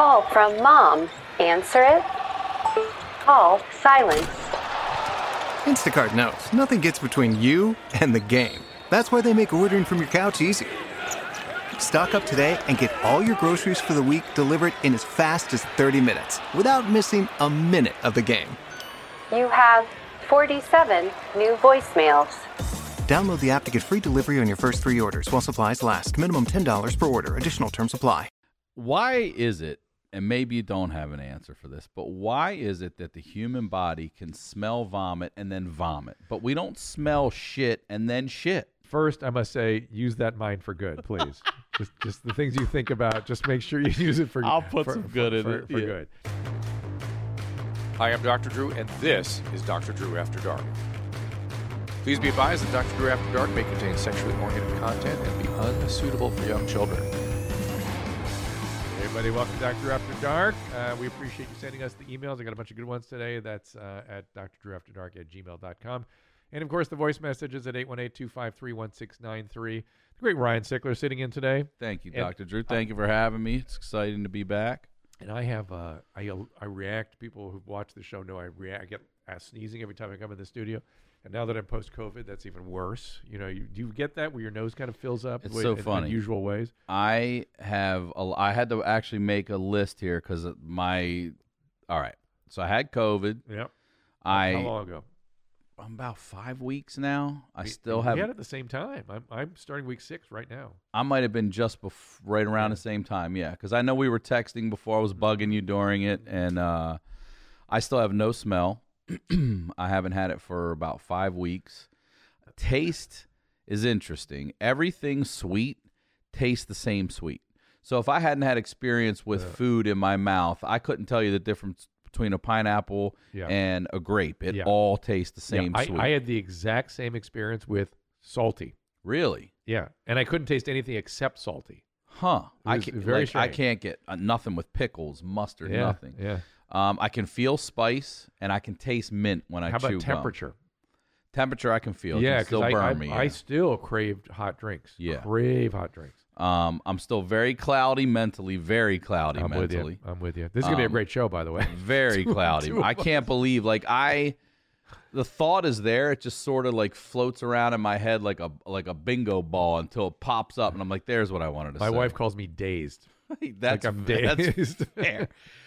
call from Mom. Answer it. Call silence. Instacart knows nothing gets between you and the game. That's why they make ordering from your couch easy. Stock up today and get all your groceries for the week delivered in as fast as 30 minutes without missing a minute of the game. You have 47 new voicemails. Download the app to get free delivery on your first 3 orders while supplies last. Minimum $10 per order. Additional terms apply. Why is it, and maybe you don't have an answer for this, but why is it that the human body can smell vomit and then vomit, but we don't smell shit and then shit? First, I must say, use that mind for good, please. just the things you think about, just make sure you use it for I'll put some good in it. For good. Hi, I'm Dr. Drew, and this is Dr. Drew After Dark. Please be advised that Dr. Drew After Dark may contain sexually oriented content and be unsuitable for young children. Hey everybody, welcome to Dr. After Dark. We appreciate you sending us the emails. I got a bunch of good ones today. That's at drdrewafterdark@gmail.com. And, of course, the voice messages at 818-253-1693. The great Ryan Sickler sitting in today. Thank you, Dr. Drew. Thank you for having me. It's exciting to be back. And I have, I react, people who've watched the show know I get sneezing every time I come in the studio. And now that I'm post-COVID, that's even worse. You know, do you get that where your nose kind of fills up? It's so funny. In unusual ways? I had to actually make a list here because all right. So I had COVID. Yep. How long ago? I'm about 5 weeks now. I We have. had it at the same time. I'm starting week 6 right now. I might have been just right around the same time, yeah. Because I know we were texting before. I was bugging you during it, and I still have no smell. I haven't had it for about 5 weeks. Taste is interesting. Everything sweet tastes the same sweet. So if I hadn't had experience with food in my mouth, I couldn't tell you the difference between a pineapple and a grape. It all tastes the same sweet. I had the exact same experience with salty. Really? Yeah. And I couldn't taste anything except salty. Huh. I strange. can't get nothing with pickles, mustard, nothing. Yeah. I can feel spice, and I can taste mint when I chew How about gum. temperature? Temperature I can feel. It Yeah, can still because burn me. I still craved hot drinks. Yeah. Crave hot drinks. I'm still very cloudy mentally, very cloudy mentally. I'm with you. This is going to be a great show, by the way. Very cloudy. I can't believe, the thought is there. It just sort of like floats around in my head like a bingo ball until it pops up, and I'm like, there's what I wanted to say. My wife calls me dazed. That's, I'm dazed. That's fair.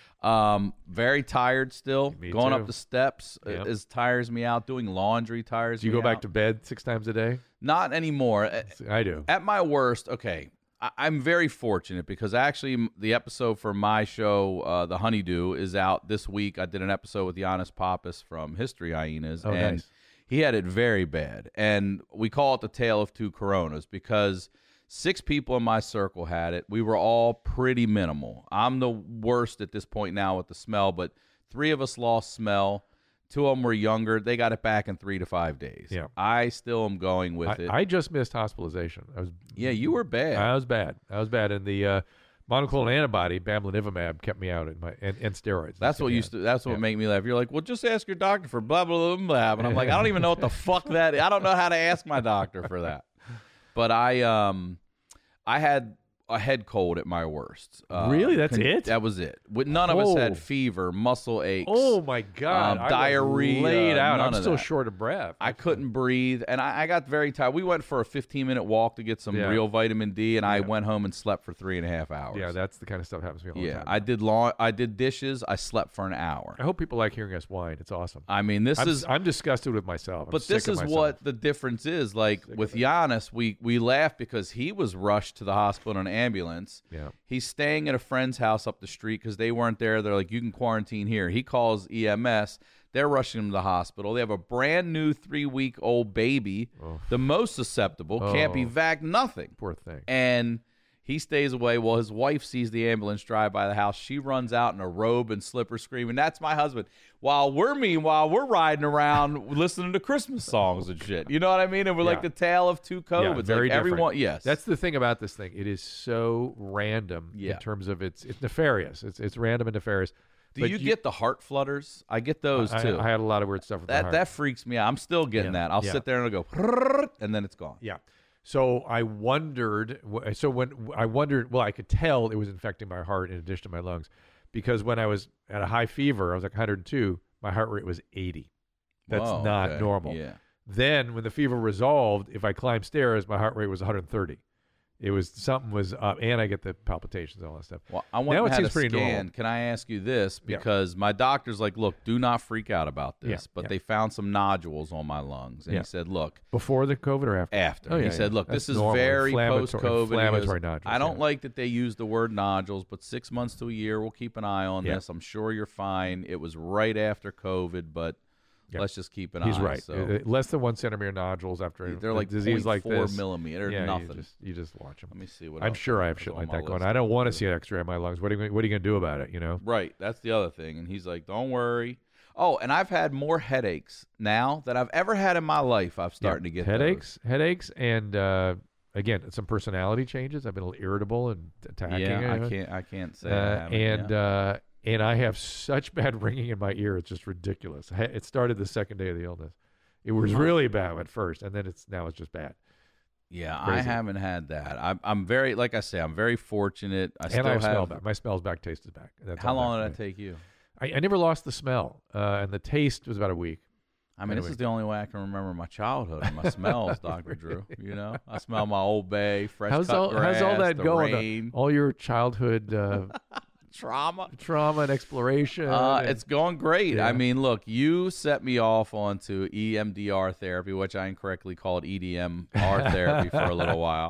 Very tired still. Me Going too. up the steps tires me out. Doing laundry tires Do you me go back out. to bed 6 times a day? Not anymore. I do. At my worst, okay, I'm very fortunate because actually the episode for my show, The Honeydew, is out this week. I did an episode with Giannis Pappas from History Hyenas, and nice. he had it very bad. And we call it the Tale of Two Coronas because 6 people in my circle had it. We were all pretty minimal. I'm the worst at this point now with the smell, but 3 of us lost smell. 2 of them were younger. They got it back in 3 to 5 days. Yeah. I still am going with it. I just missed hospitalization. Yeah, you were bad. I was bad. And the monoclonal antibody, bamlanivimab, kept me out and steroids. That's what what made me laugh. You're like, well, just ask your doctor for blah, blah, blah, blah. And I'm like, I don't even know what the fuck that is. I don't know how to ask my doctor for that. But I had a head cold at my worst. Really? That's it? That was it. None of us had fever, muscle aches. Oh, my God. I diarrhea. was laid out. I'm none of still that. short of breath. I couldn't breathe, and I got very tired. We went for a 15-minute walk to get some real vitamin D, and I went home and slept for 3.5 hours. Yeah, that's the kind of stuff that happens to me all the time. I did dishes. I slept for an hour. I hope people like hearing us whine. It's awesome. I mean, I'm disgusted with myself. But this is what the difference is. Like with Giannis, we laugh because he was rushed to the hospital in an ambulance. Yeah. He's staying at a friend's house up the street because they weren't there. They're like, you can quarantine here. He calls EMS. They're rushing him to the hospital. They have a brand new 3-week-old baby, the most susceptible, can't be vac, nothing. Poor thing. And he stays away. Well, his wife sees the ambulance drive by the house. She runs out in a robe and slippers screaming, "That's my husband." Meanwhile, we're riding around listening to Christmas songs and shit. You know what I mean? And we're like the tale of two COVIDs. Yeah, very like everyone, different. yes. That's the thing about this thing. It is so random in terms of it's nefarious. It's random and nefarious. Do you get the heart flutters? I get those too. I had a lot of weird stuff with the heart. That freaks me out. I'm still getting that. I'll sit there and I'll go, and then it's gone. Yeah. So I wondered. Well, I could tell it was infecting my heart in addition to my lungs, because when I was at a high fever, I was like 102. My heart rate was 80. That's Whoa, not okay. normal. Yeah. Then when the fever resolved, if I climbed stairs, my heart rate was 130. It was something was up, and I get the palpitations and all that stuff. Well, I went Now and it had seems a pretty scan. normal. Can I ask you this? Yeah. Because my doctor's like, look, do not freak out about this. Yeah, But yeah. they found some nodules on my lungs. And Yeah. he said, look, Before the COVID or after? after. Oh, yeah, he said, yeah. look, That's this is normal. very post-COVID. He goes, Inflammatory nodules. I don't yeah. like that they use the word nodules, but 6 months to a year, we'll keep an eye on Yeah. this. I'm sure you're fine. It was right after COVID, but Yeah. let's just keep an He's eye. right. So Less than 1 centimeter nodules after they're a like disease like 0.4 this. millimeter. Yeah, Nothing. You just watch them. Let me see what I'm else sure I have is shit on like my that going. list. I don't want to see an X-ray of my lungs. What are you going to do about it? You know? Right. That's the other thing. And he's like, don't worry. Oh, and I've had more headaches now than I've ever had in my life. I'm starting to get headaches, and again, some personality changes. I've been a little irritable and attacking. Yeah, I can't say I haven't, and I have such bad ringing in my ear. It's just ridiculous. It started the second day of the illness. It was really bad at first, and then now it's just bad. Yeah, Crazy. I haven't had that. I'm very, like I say, I'm very fortunate. I still have have. smell back. My smell's back, taste is back. That's How all long back did for that me. take you? I never lost the smell, and the taste was about a week. I mean, Anyway. this is the only way I can remember my childhood and my smells, Dr. Drew. You know, I smell my Old Bay, fresh How's cut all grass, that the going? rain, All your childhood trauma. trauma and exploration. It's going great. Yeah. I mean, look, you set me off onto EMDR therapy, which I incorrectly called EDMR therapy for a little while.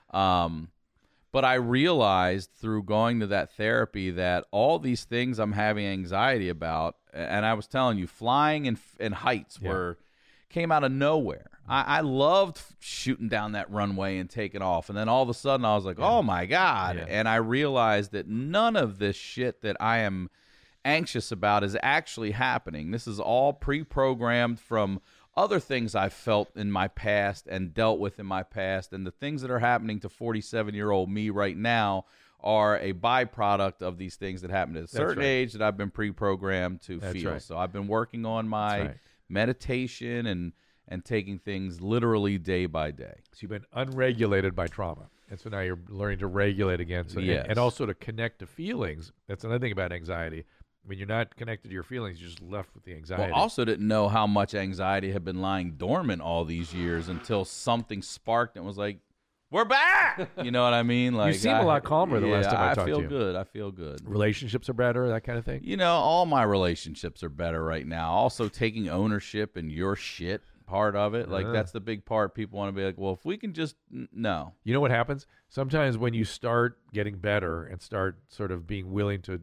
But I realized through going to that therapy that all these things I'm having anxiety about, and I was telling you, flying and heights came out of nowhere. I loved shooting down that runway and taking off. And then all of a sudden I was like, oh my God. Yeah. And I realized that none of this shit that I am anxious about is actually happening. This is all pre-programmed from other things I've felt in my past and dealt with in my past. And the things that are happening to 47-year-old me right now are a byproduct of these things that happened at a certain age that I've been pre-programmed to feel. right. So I've been working on my meditation and taking things literally day by day. So you've been unregulated by trauma. And so now you're learning to regulate again. So, Yes. and also to connect to feelings. That's another thing about anxiety. When you're not connected to your feelings, you're just left with the anxiety. Well, also didn't know how much anxiety had been lying dormant all these years until something sparked and was like, we're back. You know what I mean? Like, you seem a lot calmer the last time I talked to you. I feel good. I feel good. Relationships are better, that kind of thing. You know, all my relationships are better right now. Also taking ownership in your shit, part of it. Like, that's the big part. People want to be like, well, if we can just, no. You know what happens? Sometimes when you start getting better and start sort of being willing to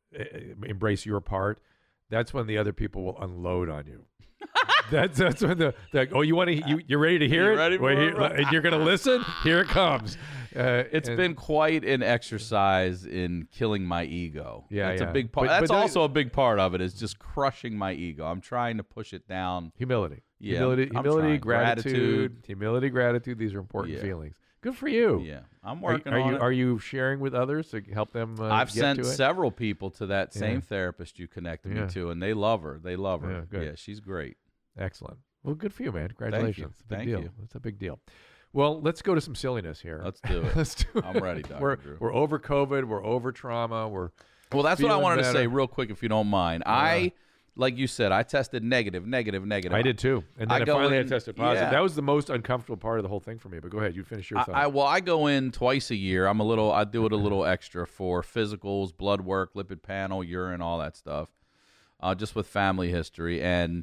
embrace your part, that's when the other people will unload on you. that's when the oh, you're ready to hear it? ready for it? And you're going to listen? Here it comes. It's been quite an exercise in killing my ego. Yeah, that's yeah. a big part. But That's don't- also a big part of it, is just crushing my ego. I'm trying to push it down. Humility. Yeah, Humility, I'm humility, trying. gratitude. Gratitude. Humility, gratitude. These are important Yeah. feelings. Good for you. Yeah, I'm working are on you, it. Are you sharing with others to help them I've get sent to it? several people to that same Yeah. therapist you connected Yeah. me to, and they love her. They love her. Yeah, good. Yeah, she's great. Excellent. Well, good for you, man. Congratulations. It's a big Thank deal. you. It's a big deal. Well, let's go to some silliness here. Let's do it. Let's do it. I'm ready, Dr. Drew. We're over COVID. We're over trauma. Well, That's what I feeling wanted to better. say real quick, if you don't mind. Like you said, I tested negative. I did too. And then I go finally I in- tested positive. yeah. That was the most uncomfortable part of the whole thing for me. But go ahead. You finish your thought. I go in twice a year. I do it a little extra for physicals, blood work, lipid panel, urine, all that stuff, just with family history. And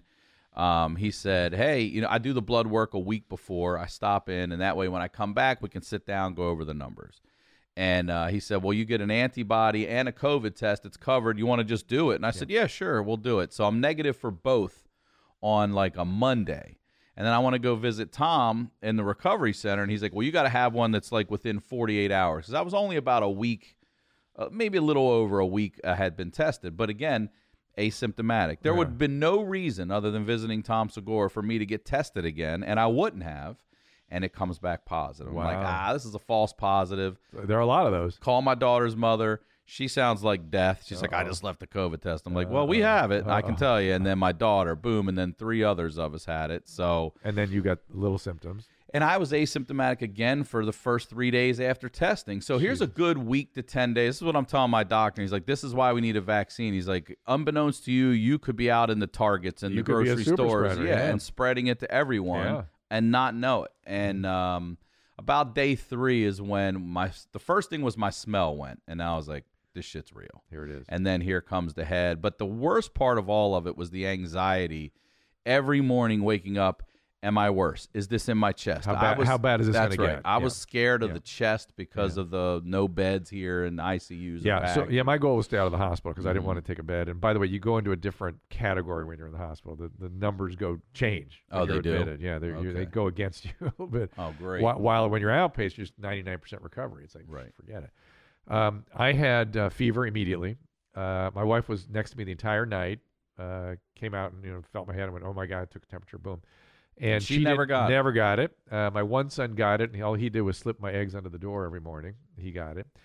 he said, hey, I do the blood work a week before I stop in, and that way when I come back, we can sit down, go over the numbers. And he said, well, you get an antibody and a COVID test. It's covered. You want to just do it? And I said, yeah, sure, we'll do it. So I'm negative for both on like a Monday. And then I want to go visit Tom in the recovery center. And he's like, well, you got to have one that's like within 48 hours. Because I was only about a week, maybe a little over a week I had been tested. But again, asymptomatic. There would have been no reason other than visiting Tom Segura for me to get tested again. And I wouldn't have. And it comes back positive. I'm like, this is a false positive. There are a lot of those. Call my daughter's mother. She sounds like death. She's like, I just left the COVID test. I'm like, well, we have it. I can tell you. And then my daughter, boom, and then 3 others of us had it. So, And then you got little symptoms. And I was asymptomatic again for the first 3 days after testing. So here's a good week to 10 days. This is what I'm telling my doctor. He's like, this is why we need a vaccine. He's like, unbeknownst to you, you could be out in the Targets and the grocery stores and spreading it to everyone and not know it. And about day 3 is when the first thing was my smell went. And I was like, this shit's real. Here it is. And then here comes the head. But the worst part of all of it was the anxiety every morning waking up. Am I worse? Is this in my chest? How bad is this going to get? I was scared of the chest because of the no beds here and ICUs. So my goal was to stay out of the hospital because I didn't want to take a bed. And by the way, you go into a different category when you're in the hospital. The numbers change. Oh, they do? Admitted. Yeah, they go against you a little bit. Oh, great. While when you're outpaced, you're just 99% recovery. It's like, forget it. I had fever immediately. My wife was next to me the entire night. Came out and felt my head and went, oh my God, took a temperature, boom. And she never got it. My one son got it, and all he did was slip my eggs under the door every morning. He got it.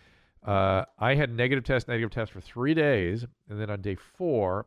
I had negative test for 3 days, and then on day 4,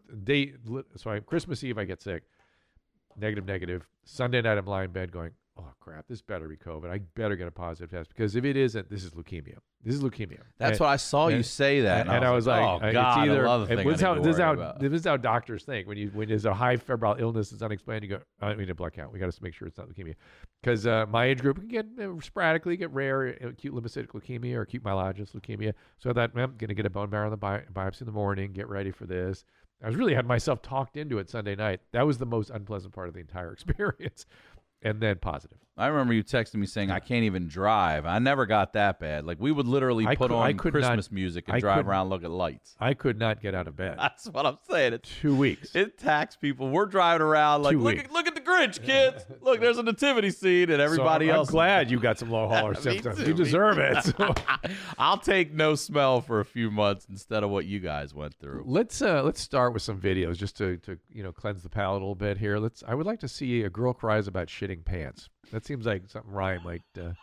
Christmas Eve I get sick, negative. Sunday night I'm lying in bed going, oh crap, this better be COVID. I better get a positive test because if it isn't, this is leukemia. That's what I saw you say that, and I was like, oh God, it's either, I love the thing. This is how doctors think. When there's a high febrile illness that's unexplained, you go, I need a blood count. We got to make sure it's not leukemia, because my age group can get sporadically get rare acute lymphocytic leukemia or acute myelogenous leukemia. So that I'm going to get a bone marrow biopsy in the morning. Get ready for this. I was really had myself talked into it Sunday night. That was the most unpleasant part of the entire experience. And then positive. I remember you texting me saying, I can't even drive. I never got that bad. Like, we would literally put on Christmas music and drive around, look at lights. I could not get out of bed. That's what I'm saying. 2 weeks. It taxed people. We're driving around like, look at the Grinch, kids. Look, there's a nativity scene, and everybody else. I'm glad you got some low hauler symptoms. You deserve it. So. I'll take no smell for a few months instead of what you guys went through. Let's start with some videos just to cleanse the palate a little bit here. I would like to see a girl cries about shitting pants. That seems like something Ryan might,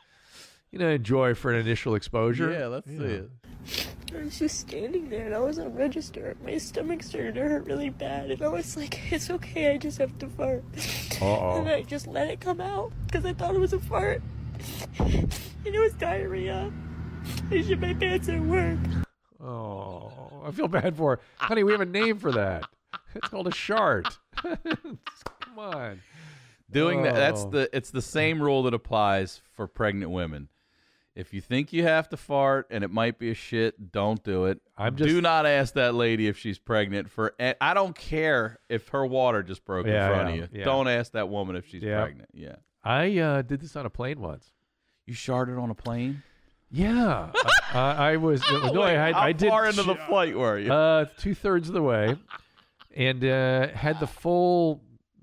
enjoy for an initial exposure. Yeah, let's see it. I was just standing there and I was on register. My stomach started to hurt really bad, and I was like, "It's okay, I just have to fart." And I just let it come out because I thought it was a fart, and it was diarrhea. I shit my pants at work. Oh, I feel bad for her, honey. We have a name for that. It's called a shart. Come on. Doing that, it's the same rule that applies for pregnant women. If you think you have to fart and it might be a shit, don't do it. Do not ask that lady if she's pregnant. I don't care if her water just broke in front of you. Yeah. Don't ask that woman if she's pregnant. Yeah. I did this on a plane once. You sharted on a plane? Yeah. I was. How far into the flight were you? 2/3 of the way, and had the full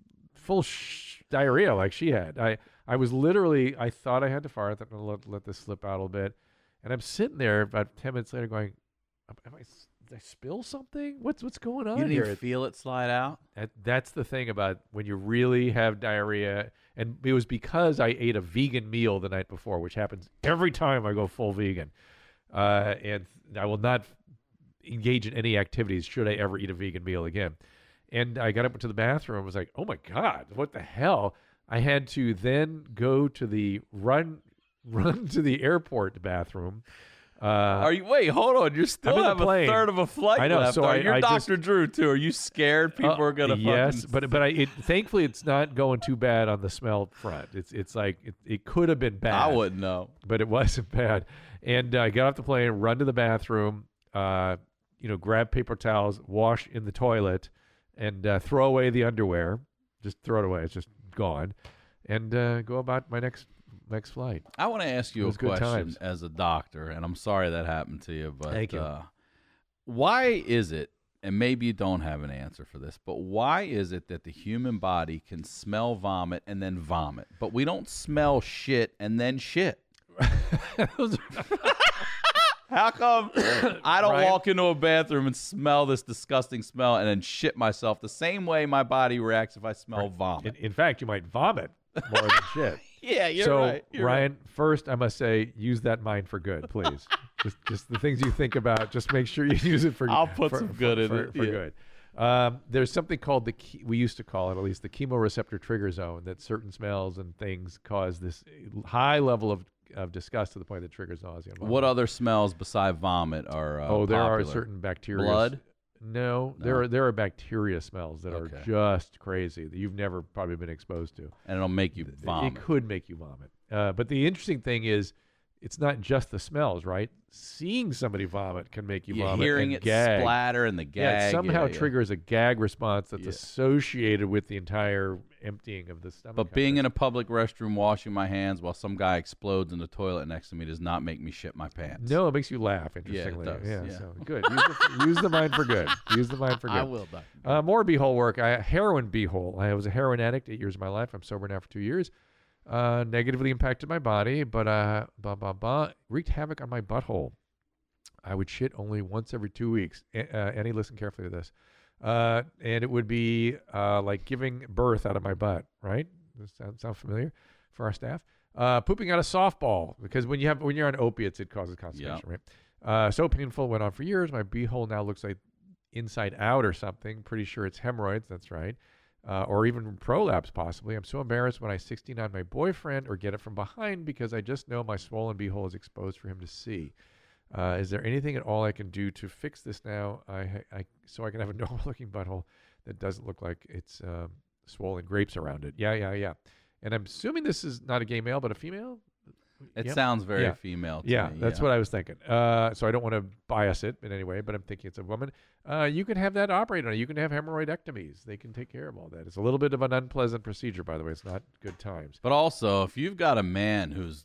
diarrhea like she had. I was literally, I thought I had to fart. I thought I'm going to let this slip out a little bit. And I'm sitting there about 10 minutes later going, did I spill something? What's going on here? You didn't even feel it slide out? That's the thing about when you really have diarrhea. And it was because I ate a vegan meal the night before, which happens every time I go full vegan. And I will not engage in any activities should I ever eat a vegan meal again. And I got up to the bathroom and was like, oh my God, what the hell? I had to then go to the run to the airport bathroom. Wait, hold on. You still have a third of a flight left. So you're Dr. Drew too. Are you scared people are gonna yes, but thankfully it's not going too bad on the smell front. It's like it could have been bad. I wouldn't know. But it wasn't bad. And I got off the plane, run to the bathroom, grab paper towels, wash in the toilet, and throw away the underwear. Just throw it away. It's just gone. And go about my next flight. I want to ask you a question as a doctor, and I'm sorry that happened to you, but thank you. Why is it, and maybe you don't have an answer for this, but why is it that the human body can smell vomit and then vomit, but we don't smell shit and then shit? How come I don't walk into a bathroom and smell this disgusting smell and then shit myself the same way my body reacts if I smell vomit? In fact, you might vomit more than shit. Yeah, you're right. Ryan, first I must say, use that mind for good, please. just the things you think about, just make sure you use it for. I'll put some good in it. For good. There's something called we used to call it, at least, the chemoreceptor trigger zone, that certain smells and things cause this high level of disgust to the point that triggers nausea. What other smells besides vomit are there popular? are certain bacteria. Blood? No, there are bacteria smells that are just crazy that you've never probably been exposed to. And it'll make you vomit. It could make you vomit. But the interesting thing is, it's not just the smells, right? Seeing somebody vomit can make you vomit. Hearing and it gag. splatter and the gag. It somehow triggers a gag response that's associated with the entire emptying of the stomach. But being in a public restroom washing my hands while some guy explodes in the toilet next to me does not make me shit my pants. No, it makes you laugh, interestingly. Yeah, it does. So good. Use the mind for good. Use the mind for good. I will, Doctor. More beehole work. Heroin beehole. I was a heroin addict 8 years of my life. I'm sober now for 2 years. Negatively impacted my body, but wreaked havoc on my butthole. I would shit only once every 2 weeks. Annie, listen carefully to this. And it would be like giving birth out of my butt, right? Does that sound familiar for our staff? Pooping out a softball, because when you're on opiates, it causes constipation, right? So painful, went on for years. My beehole now looks like inside out or something. Pretty sure it's hemorrhoids. That's right. Or even prolapse, possibly. I'm so embarrassed when I 69 my boyfriend or get it from behind because I just know my swollen beehole is exposed for him to see. Is there anything at all I can do to fix this now? So I can have a normal-looking butthole that doesn't look like it's swollen grapes around it. Yeah. And I'm assuming this is not a gay male, but a female? It sounds very female to me. That's what I was thinking. So I don't want to bias it in any way, but I'm thinking it's a woman. You can have that operated on. You can have hemorrhoidectomies. They can take care of all that. It's a little bit of an unpleasant procedure, by the way. It's not good times. But also, if you've got a man who's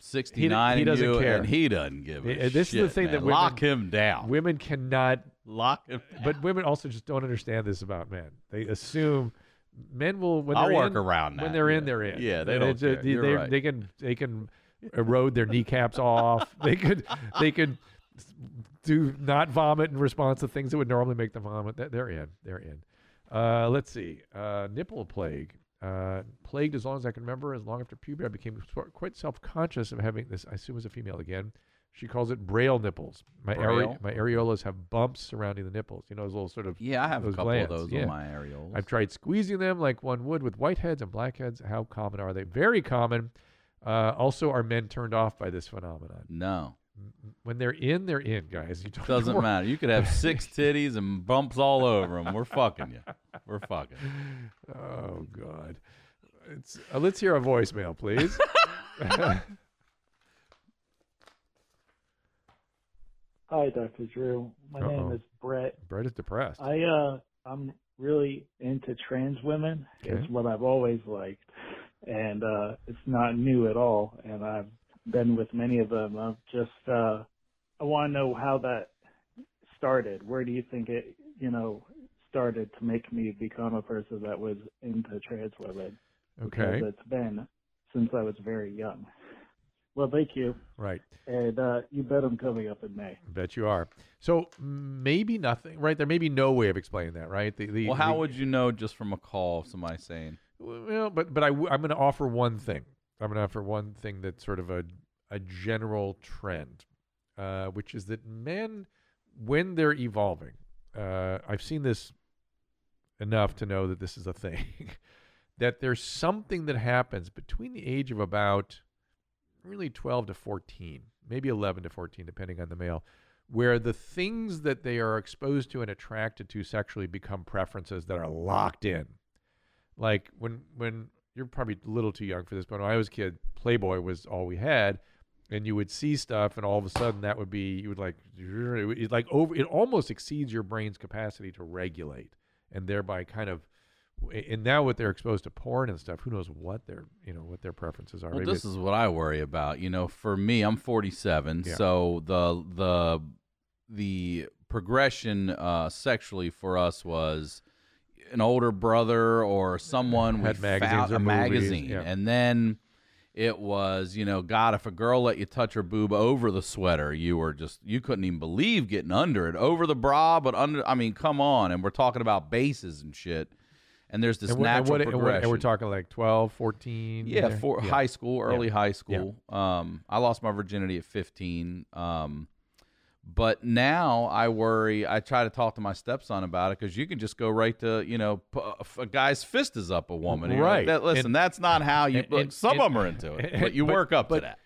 69 he doesn't and care. And he doesn't give a this shit, is the thing man. that women, lock him down. Women cannot lock him down. But women also just don't understand this about men. They assume men will when I'll they're work in, around that. When they're in, they're in. Yeah, they don't care. You're right. They can erode their kneecaps off. They could do not vomit in response to things that would normally make them vomit. They're in. Let's see. Nipple plague. Plagued as long as I can remember. As long after puberty, I became quite self-conscious of having this. I assume as a female again. She calls it braille nipples. My areolas have bumps surrounding the nipples. You know, those little sort of I have a couple glands. of those on my areolas. I've tried squeezing them like one would with whiteheads and blackheads. How common are they? Very common. Also, are men turned off by this phenomenon? No. When they're in, guys. You don't Doesn't matter. You could have 6 titties and bumps all over them. We're fucking you. We're fucking. Oh, God. Let's hear a voicemail, please. Hi, Dr. Drew. My name is Brett. Brett is depressed. I'm really into trans women. Okay. It's what I've always liked. And it's not new at all. And I've been with many of them. I want to know how that started. Where do you think it, started to make me become a person that was into trans women? Okay. Because it's been since I was very young. Well, thank you. Right. And you bet I'm coming up in May. I bet you are. So maybe nothing, right? There may be no way of explaining that, right? How would you know just from a call of somebody saying? Well, but I'm going to offer one thing. I'm going to offer one thing that's sort of a general trend, which is that men, when they're evolving, I've seen this enough to know that this is a thing, that there's something that happens between the age of about really 12 to 14, maybe 11 to 14, depending on the male, where the things that they are exposed to and attracted to sexually become preferences that are locked in. Like when you're probably a little too young for this, but when I was a kid, Playboy was all we had, and you would see stuff, and all of a sudden that would be, you would it almost exceeds your brain's capacity to regulate, and thereby kind of. And now what they're exposed to porn and stuff, who knows what their preferences are. Well, Maybe this is what I worry about. For me, I'm 47, Yeah. so the progression sexually for us was an older brother or someone Had we magazines found or a movies, magazine, yeah. and then it was, God, if a girl let you touch her boob over the sweater, you couldn't even believe getting under it, over the bra, but under. I mean, come on, and we're talking about bases and shit. And there's this natural progression. And we're talking like 12, 14? Yeah, high school, early high school. Yeah. I lost my virginity at 15. But now I worry. I try to talk to my stepson about it because you can just go right to, if a guy's fist is up a woman. And you're like, Right. Listen, that's not how you. Some of them are into it, but you work up to that.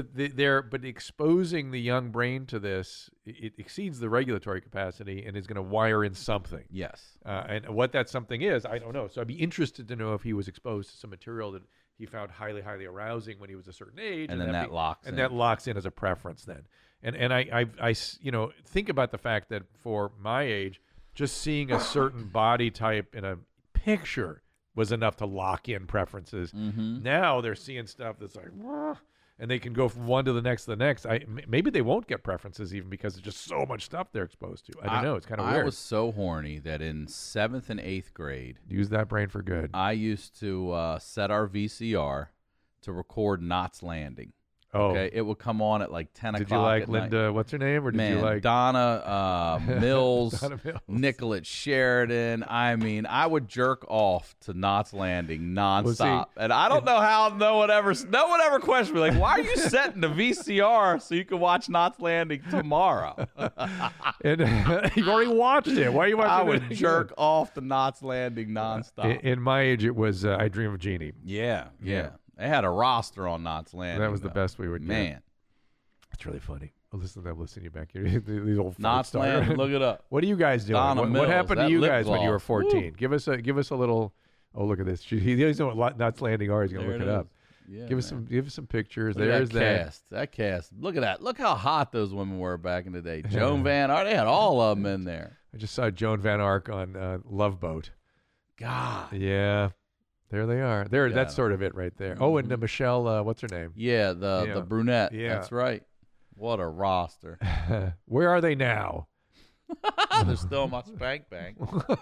But exposing the young brain to this, it exceeds the regulatory capacity and is going to wire in something. Yes. And what that something is, I don't know. So I'd be interested to know if he was exposed to some material that he found highly, highly arousing when he was a certain age, And then that locks in. that locks in as a preference then. And I think about the fact that for my age, just seeing a certain body type in a picture was enough to lock in preferences. Mm-hmm. Now they're seeing stuff that's like, "Wah," and they can go from one to the next to the next. Maybe they won't get preferences even because there's just so much stuff they're exposed to. I don't know. It's kind of weird. I was so horny that in 7th and 8th grade, Use that brain for good. I used to set our VCR to record Knots Landing. Oh, Okay, it would come on at like 10 did o'clock. you like at Linda? night. What's her name? Or did Man, you like Donna Mills, Donna Mills. Nicolette Sheridan. I mean, I would jerk off to Knots Landing nonstop, and I don't know how no one ever questioned me. Like, why are you setting the VCR so you can watch Knots Landing tomorrow? And you've already watched it. Why are you watching I it would again? jerk off to Knots Landing nonstop. In my age, it was I Dream of Jeannie. Yeah. They had a roster on Knots Landing. That was the though. best we would get. Man. It's really funny. Listen to them listening to you back here. These old Knots farts starter. Landing, look it up. What are you guys doing? Donna What Mills, happened to that you lip guys when you were gloss. 14? Give us a little. Oh, look at this. He doesn't know what Knots Landing are. He's gonna There look it it up. Yeah, Give us some pictures. Look at There's that cast. Look at that. Look how hot those women were back in the day. Joan Van Ark. They had all of them in there. I just saw Joan Van Ark on Love Boat. God. Yeah, there they are. There, Yeah. that's sort of it right there. Oh, and Michelle, what's her name? Yeah, the brunette. Yeah. That's right. What a roster. Where are they now? They're still in my spank bank.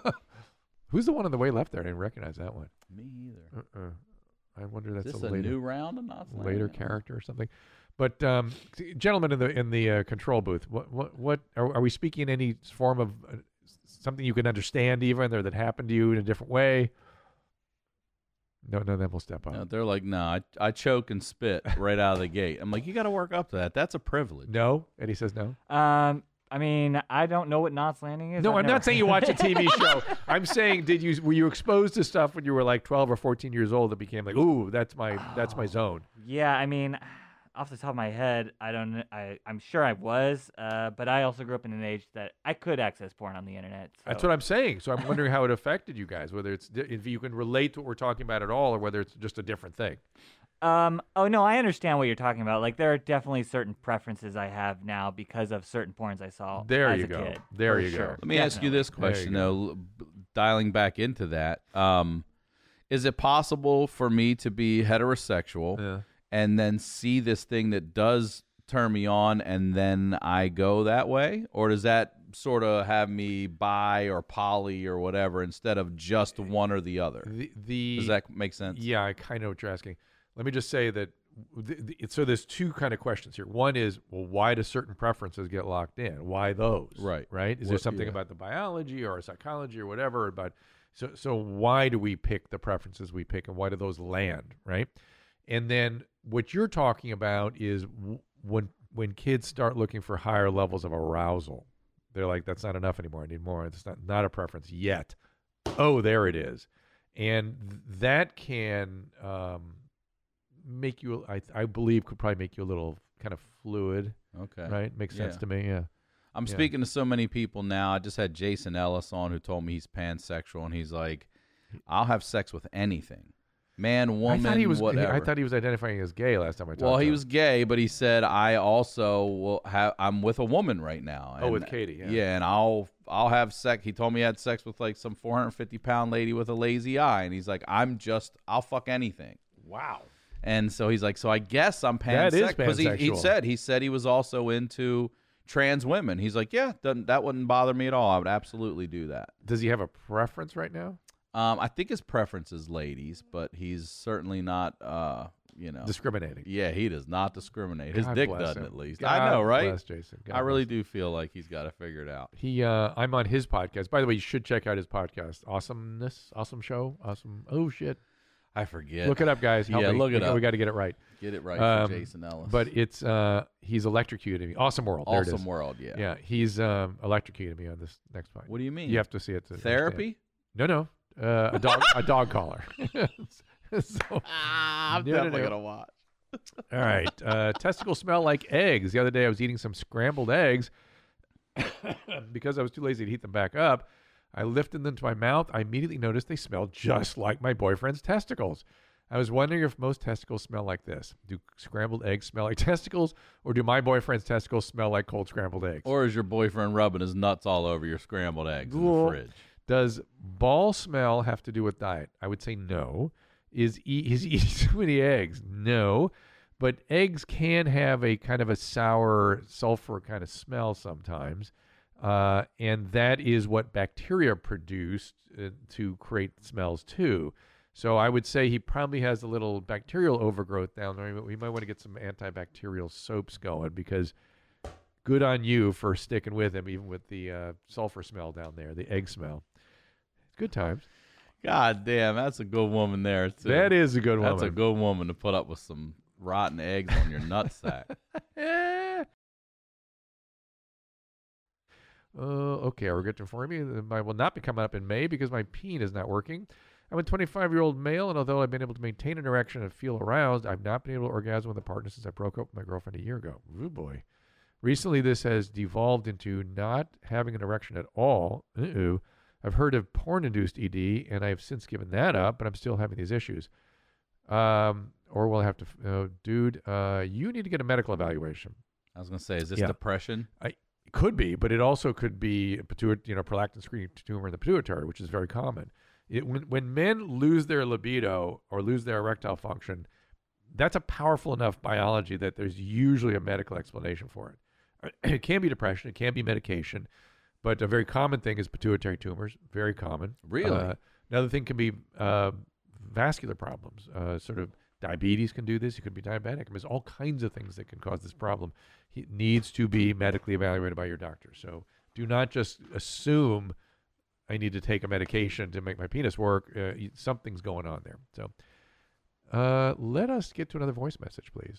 Who's the one on the way left there? I didn't recognize that one. Me either. I wonder Is that's this a a later, new round of Knots Landing? later character or something. But gentlemen in the control booth, what are we speaking any form of something you can understand even, or that happened to you in a different way? No, then we'll step up. No, they're like, no, I choke and spit right out of the gate. I'm like, you got to work up to that. That's a privilege. No, and he says no. I mean, I don't know what Knots Landing is. No, I've I'm never- not saying you watch a TV show. I'm saying, were you exposed to stuff when you were like 12 or 14 years old that became like, ooh, that's my zone? Yeah, I mean, off the top of my head, I don't know. I'm sure I was, but I also grew up in an age that I could access porn on the internet. So. That's what I'm saying. So I'm wondering how it affected you guys, whether if you can relate to what we're talking about at all, or whether it's just a different thing. Oh no, I understand what you're talking about. Like, there are definitely certain preferences I have now because of certain porns I saw There as you a go. kid. There for you go. sure. Let me ask you this There you question, go. though, dialing back into that. Is it possible for me to be heterosexual Yeah. and then see this thing that does turn me on and then I go that way? Or does that sort of have me bi or poly or whatever instead of just one or the other? Does that make sense? Yeah, I kind of know what you're asking. Let me just say that. So there's two kind of questions here. One is, well, why do certain preferences get locked in? Why those? Right. Is there something yeah. about the biology or psychology or whatever about? So why do we pick the preferences we pick, and why do those land? Right. And then what you're talking about is when kids start looking for higher levels of arousal, they're like, that's not enough anymore. I need more. It's not a preference yet. Oh, there it is. And that can make you, I believe, could probably make you a little kind of fluid. Okay. Right? Makes sense to me. Yeah. I'm Yeah. speaking to so many people now. I just had Jason Ellis on who told me he's pansexual, and he's like, I'll have sex with anything. Man, woman, I whatever. thought he was identifying as gay last time I talked Well, to he him. was gay, but he said I also will have. I'm with a woman right now. Oh, and- with Katie, yeah. Yeah, and I'll have sex. He told me he had sex with like some 450-pound lady with a lazy eye, and he's like, I'll fuck anything. Wow. And so he's like, so I guess I'm That is pansexual. Because he pansexual. said he was also into trans women. He's like, yeah, that wouldn't bother me at all. I would absolutely do that. Does he have a preference right now? I think his preference is ladies, but he's certainly not, Discriminating. Yeah, he does not discriminate. His God dick bless doesn't, him. at least. God I know, right? bless Jason. God I really bless. do feel like he's got it figured out. I'm on his podcast. By the way, you should check out his podcast. Awesomeness, awesome show, awesome. Oh shit. I forget. Look it up, guys. Help me. Look it up. We got to get it right. Get it right for Jason Ellis. But it's he's electrocuted me. Awesome World. There it is. Awesome World, yeah. Yeah, he's electrocuted me on this next fight. What do you mean? You have to see it. To Therapy? understand. No. A dog collar. I'm definitely going to watch. All right. Testicles smell like eggs. The other day I was eating some scrambled eggs. Because I was too lazy to heat them back up, I lifted them to my mouth. I immediately noticed they smelled just like my boyfriend's testicles. I was wondering if most testicles smell like this. Do scrambled eggs smell like testicles, or do my boyfriend's testicles smell like cold scrambled eggs? Or is your boyfriend rubbing his nuts all over your scrambled eggs in the fridge? Does ball smell have to do with diet? I would say no. Is eating too many eggs? No. But eggs can have a kind of a sour sulfur kind of smell sometimes. And that is what bacteria produce to create smells too. So I would say he probably has a little bacterial overgrowth down there. We might want to get some antibacterial soaps going, because good on you for sticking with him, even with the sulfur smell down there, the egg smell. Good times. God damn, that's a good woman there, too. That is a good woman. That's a good woman to put up with some rotten eggs on your nutsack. Okay, I'll get to inform you. I will not be coming up in May because my peen is not working. I'm a 25-year-old male, and although I've been able to maintain an erection and feel aroused, I've not been able to orgasm with a partner since I broke up with my girlfriend a year ago. Ooh, boy. Recently, this has devolved into not having an erection at all. I've heard of porn-induced ED, and I've since given that up, but I'm still having these issues. Or we'll have to, dude, you need to get a medical evaluation. I was going to say, is this depression? It could be, but it also could be prolactin screening tumor in the pituitary, which is very common. When men lose their libido or lose their erectile function, that's a powerful enough biology that there's usually a medical explanation for it. It can be depression, it can be medication, but a very common thing is pituitary tumors. Very common. Really? Another thing can be vascular problems. Sort of diabetes can do this. You could be diabetic. I mean, there's all kinds of things that can cause this problem. He needs to be medically evaluated by your doctor. So do not just assume I need to take a medication to make my penis work. Something's going on there. So let us get to another voice message, please.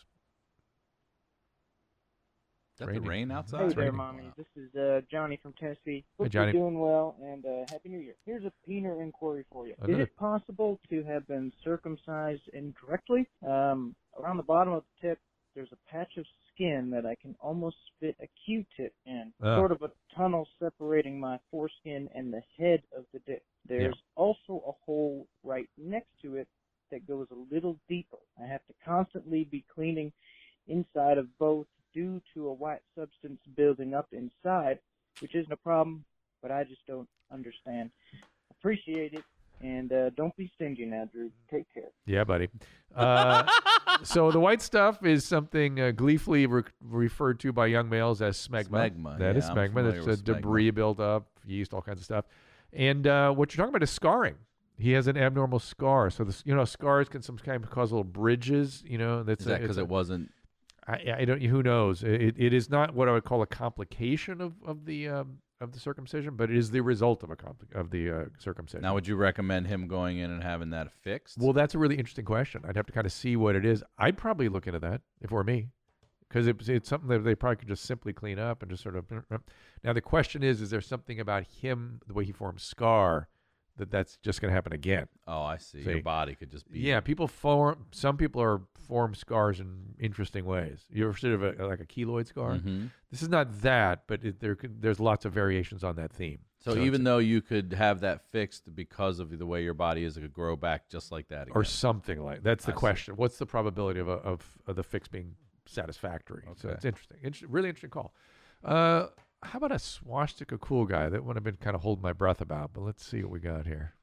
Is that the rain outside? Hey there, Mommy. This is Johnny from Tennessee. Hope you're doing well, and Happy New Year. Here's a peener inquiry for you. Is it possible to have been circumcised incorrectly? Around the bottom of the tip, there's a patch of skin that I can almost fit a Q-tip in, sort of a tunnel separating my foreskin and the head of the dick. There's also a hole right next to it that goes a little deeper. I have to constantly be cleaning inside of both due to a white substance building up inside, which isn't a problem, but I just don't understand. Appreciate it, and don't be stingy now, Drew. Take care. Yeah, buddy. So the white stuff is something gleefully referred to by young males as smegma. That is smegma. That's a debris buildup, yeast, all kinds of stuff. And what you're talking about is scarring. He has an abnormal scar. So scars can sometimes cause little bridges. Is that because it wasn't? I don't. Who knows? It is not what I would call a complication of the circumcision, but it is the result of the circumcision. Now, would you recommend him going in and having that fixed? Well, that's a really interesting question. I'd have to kind of see what it is. I'd probably look into that if it were me, because it's something that they probably could just simply clean up and just sort of. Now, the question is there something about him, the way he forms scar, that's just going to happen again? Oh, I see. Your body could just be. Yeah, some people form scars in interesting ways. You ever sort of like a keloid scar? Mm-hmm. This is not that, but there's lots of variations on that theme. So even though you could have that fixed because of the way your body is, it could grow back just like that again. Or something like that's the question. What's the probability of the fix being satisfactory? Okay. So it's interesting. Really interesting call. How about a swastika cool guy? That one I've been kind of holding my breath about, but let's see what we got here.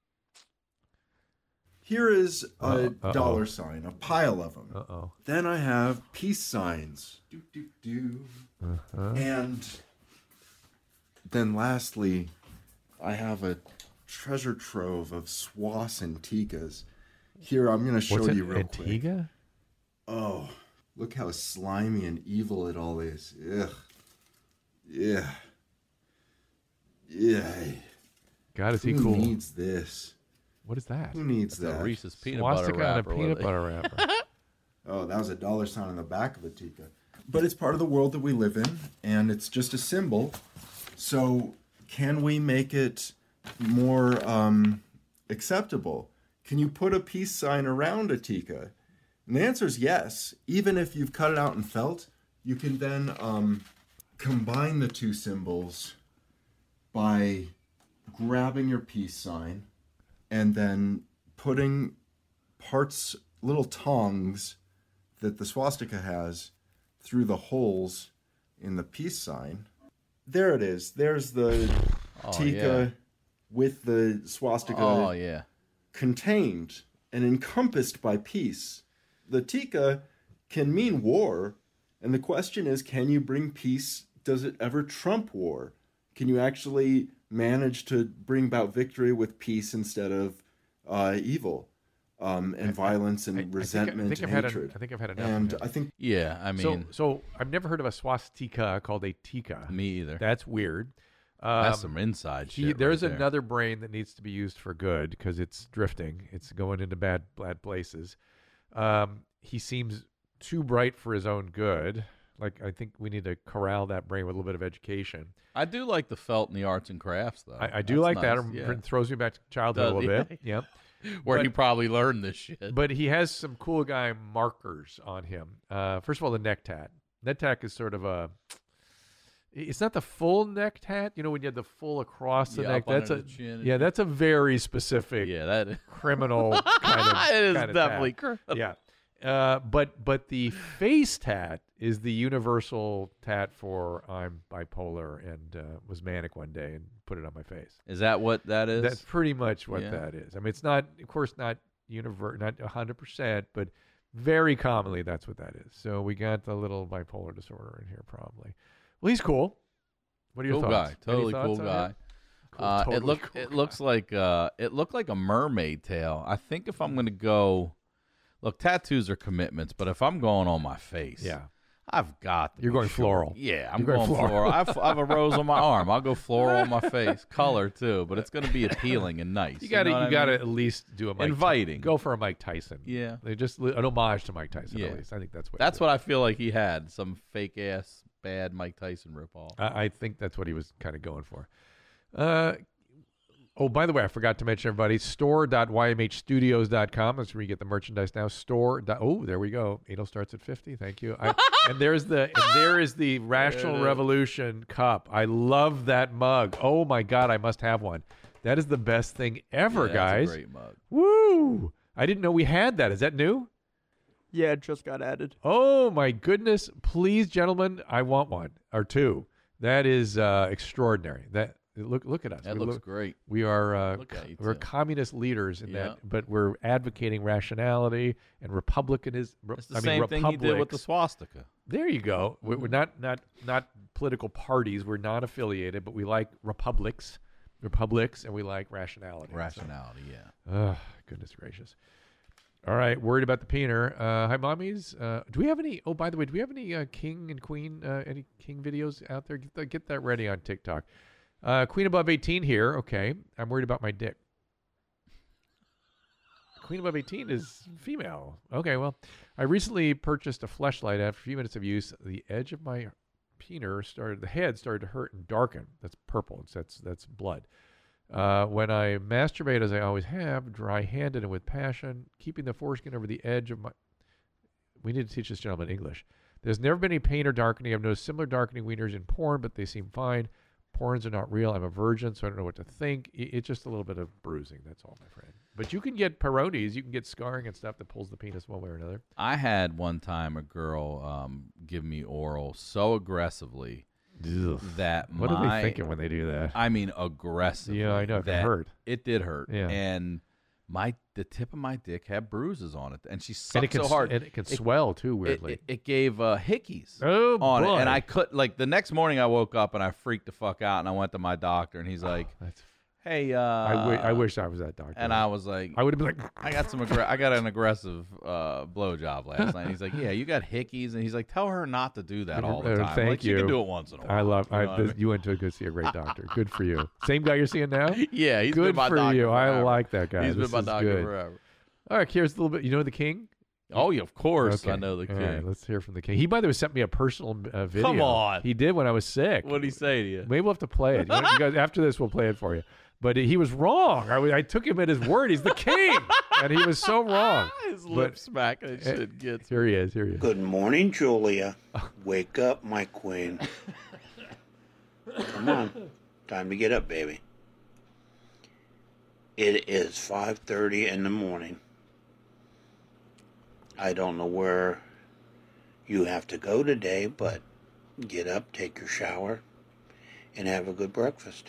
Here is a dollar sign, a pile of them. Uh-oh. Then I have peace signs. And then lastly, I have a treasure trove of swastikas. Here, I'm going to show you real quick. Oh, look how slimy and evil it all is. Ugh. Yeah. God, is he cool? Who needs this? What is that? Who needs That's that? a Reese's peanut Swastika butter wrapper. on a peanut butter wrapper. Oh, that was a $ sign on the back of a tikka. But it's part of the world that we live in, and it's just a symbol. So can we make it more acceptable? Can you put a peace sign around a tikka? And the answer is yes. Even if you've cut it out in felt, you can then combine the two symbols by grabbing your peace sign and then putting parts, little tongs that the swastika has through the holes in the peace sign. There it is. There's the tikka with the swastika contained and encompassed by peace. The tikka can mean war, and the question is, can you bring peace? Does it ever trump war? Can you actually manage to bring about victory with peace instead of evil and violence and resentment and hatred? I think I've had enough. And I think, I mean, so I've never heard of a swastika called a tikka. Me either. That's weird. That's some inside shit. There's right there. another brain that needs to be used for good because it's drifting. It's going into bad places. He seems too bright for his own good. Like, I think we need to corral that brain with a little bit of education. I do like the felt in the arts and crafts, though. I do like that. It throws me back to childhood a little bit. Yep. Where he probably learned this shit. But he has some cool guy markers on him. First of all, the neck tat. Neck tat is sort of a... It's not the full neck tat, you know, when you have the full across the neck. That's that's a very specific criminal kind of. It is kind of definitely tat. criminal. Yeah, but the face tat is the universal tat for I'm bipolar and was manic one day and put it on my face. Is that what that is? That's pretty much what that is. I mean, it's not, of course, not 100%, but very commonly that's what that is. So we got the little bipolar disorder in here probably. Well, he's cool. What are your thoughts? Totally cool guy. It looked like a mermaid tail. I think if I'm gonna go, look, tattoos are commitments, but if I'm going on my face, I've got to. You're going floral. Yeah, I'm going floral. I have a rose on my arm. I'll go floral on my face, color too, but it's gonna be appealing and nice. You gotta at least do a inviting. Go for a Mike Tyson. Yeah, they just an homage to Mike Tyson. At least I think that's what I feel like he had, some fake ass bad Mike Tyson ripoff. I think that's what he was kind of going for. Oh, by the way, I forgot to mention, everybody, store.ymhstudios.com. That's where you get the merchandise now. Oh, there we go. Anal starts at 50. Thank you. And there is the Rational Revolution cup. I love that mug. Oh my God, I must have one. That is the best thing ever, guys. That's a great mug. Woo! I didn't know we had that. Is that new? Yeah, it just got added. Oh, my goodness. Please, gentlemen, I want one or two. That is extraordinary. Look at us. That looks great. We are we're communist leaders in that, but we're advocating rationality and republicanism. It's the same thing he did with the swastika. There you go. We're not political parties. We're not affiliated, but we like republics, and we like rationality. Yeah. Goodness gracious. All right, worried about the peener. Hi, mommies. Do we have any? Oh, by the way, do we have any king and queen, any king videos out there? Get that ready on TikTok. Queen above 18 here. Okay, I'm worried about my dick. Queen above 18 is female. Okay, well, I recently purchased a fleshlight. After a few minutes of use, the edge of my peener the head started to hurt and darken. That's purple. That's blood. When I masturbate, as I always have, dry-handed and with passion, keeping the foreskin over the edge of my... We need to teach this gentleman English. There's never been any pain or darkening. I've noticed similar darkening wieners in porn, but they seem fine. Porns are not real. I'm a virgin, so I don't know what to think. It's just a little bit of bruising. That's all, my friend. But you can get Peyronie's. You can get scarring and stuff that pulls the penis one way or another. I had one time a girl give me oral so aggressively that what are they thinking when they do that? I mean, aggressively. Yeah, I know. It hurt. It did hurt. Yeah. And the tip of my dick had bruises on it, and she sucked so hard. And it can swell too, weirdly. It gave hickeys on it, and I could the next morning I woke up and I freaked the fuck out, and I went to my doctor, and he's like, hey, I wish I was that doctor. And I was like, I would have been like, I got an aggressive blowjob last night. He's like, yeah, you got hickeys, and he's like, tell her not to do that all the time. Thank like, you. You can do it once in a while. You went to go see a great doctor. Good for you. Same guy you're seeing now? Yeah, he's good been my for doctor you. forever. I like that guy. He's this been my is doctor good. forever. All right, here's a little bit. You know the King? Oh, yeah, of course. Okay. I know the King. All right, let's hear from the King. He, by the way, sent me a personal video. Come on. He did when I was sick. What did he say to you? Maybe we'll have to play it. You guys, after this, we'll play it for you. But he was wrong. I took him at his word. He's the King. And he was so wrong. His lips smack. And it gets. Here he is. Good morning, Julia. Wake up, my queen. Come on. Time to get up, baby. It is 5:30 in the morning. I don't know where you have to go today, but get up, take your shower, and have a good breakfast.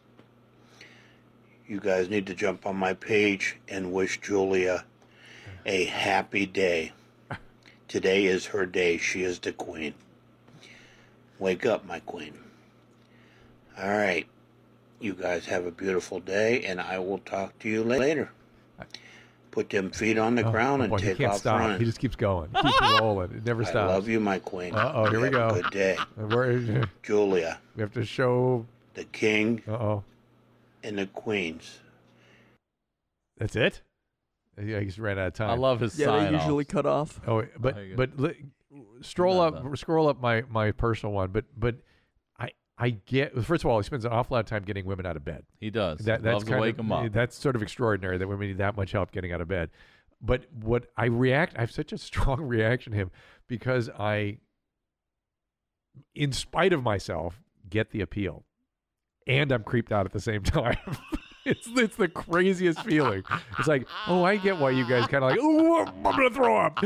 You guys need to jump on my page and wish Julia a happy day. Today is her day. She is the queen. Wake up, my queen. All right. You guys have a beautiful day, and I will talk to you later. Put them feet on the ground and take off stop. running. He just keeps going. He keeps rolling. It never stops. I love you, my queen. Uh-oh, here we go. Have a good day. Julia. We have to show the king and the queens. That's it? Yeah, he just ran out of time. I love his sign Yeah, they usually cut off. Oh, but scroll up my personal one. But I get, first of all, he spends an awful lot of time getting women out of bed. He does. That's loves to wake them up. That's sort of extraordinary that women need that much help getting out of bed. But I have such a strong reaction to him because I, in spite of myself, get the appeal. And I'm creeped out at the same time. It's the craziest feeling. It's like, oh, I get why you guys kind of like, oh, I'm gonna throw up.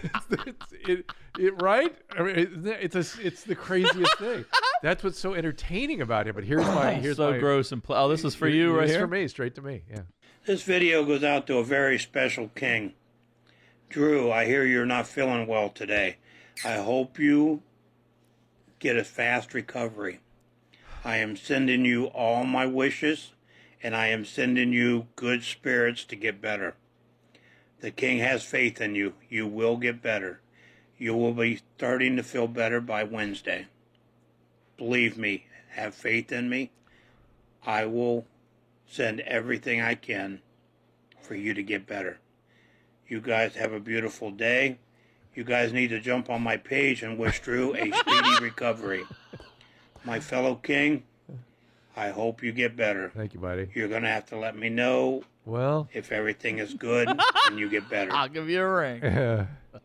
Right? I mean, it's the craziest thing. That's what's so entertaining about him. But here's so gross and this is for you right here. It's for me, straight to me. Yeah. This video goes out to a very special king. Drew, I hear you're not feeling well today. I hope you get a fast recovery. I am sending you all my wishes, and I am sending you good spirits to get better. The king has faith in you. You will get better. You will be starting to feel better by Wednesday. Believe me, have faith in me. I will send everything I can for you to get better. You guys have a beautiful day. You guys need to jump on my page and wish Drew a speedy recovery. My fellow king, I hope you get better. Thank you, buddy. You're going to have to let me know if everything is good and you get better. I'll give you a ring.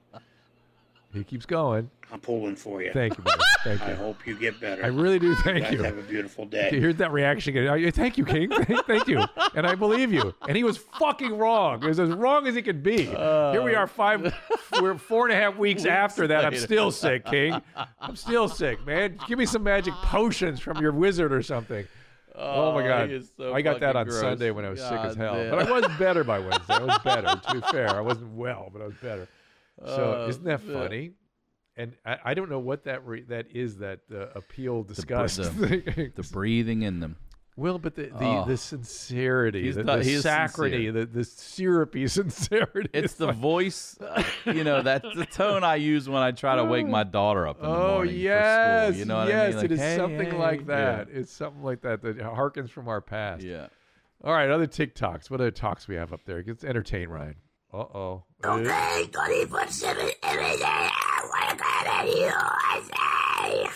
He keeps going. I'm pulling for you. Thank you, buddy. Thank you. I hope you get better. I really do. Thank you. Guys have a beautiful day. Here's that reaction again. Thank you, King. Thank you. And I believe you. And he was fucking wrong. It was as wrong as he could be. Here we are we're 4.5 weeks after that. I'm still sick, King. I'm still sick, man. Give me some magic potions from your wizard or something. Oh my God. So I got that on gross. Sunday when I was sick as hell. Man. But I was better by Wednesday. I was better. To be fair, I wasn't well, but I was better. So isn't that funny? And I don't know what that is, that appeal disgust. The breathing in them. Well, but the sincerity, the saccharity, the syrupy sincerity. It's the voice, that's the tone I use when I try to wake my daughter up in the morning for school. You know what I mean? Like, it is something like that. Yeah. It's something like that harkens from our past. Yeah. All right, other TikToks. What other talks we have up there? Let's entertain Ryan. Uh-oh. Okay, 24/7 every day. I want to come at you. I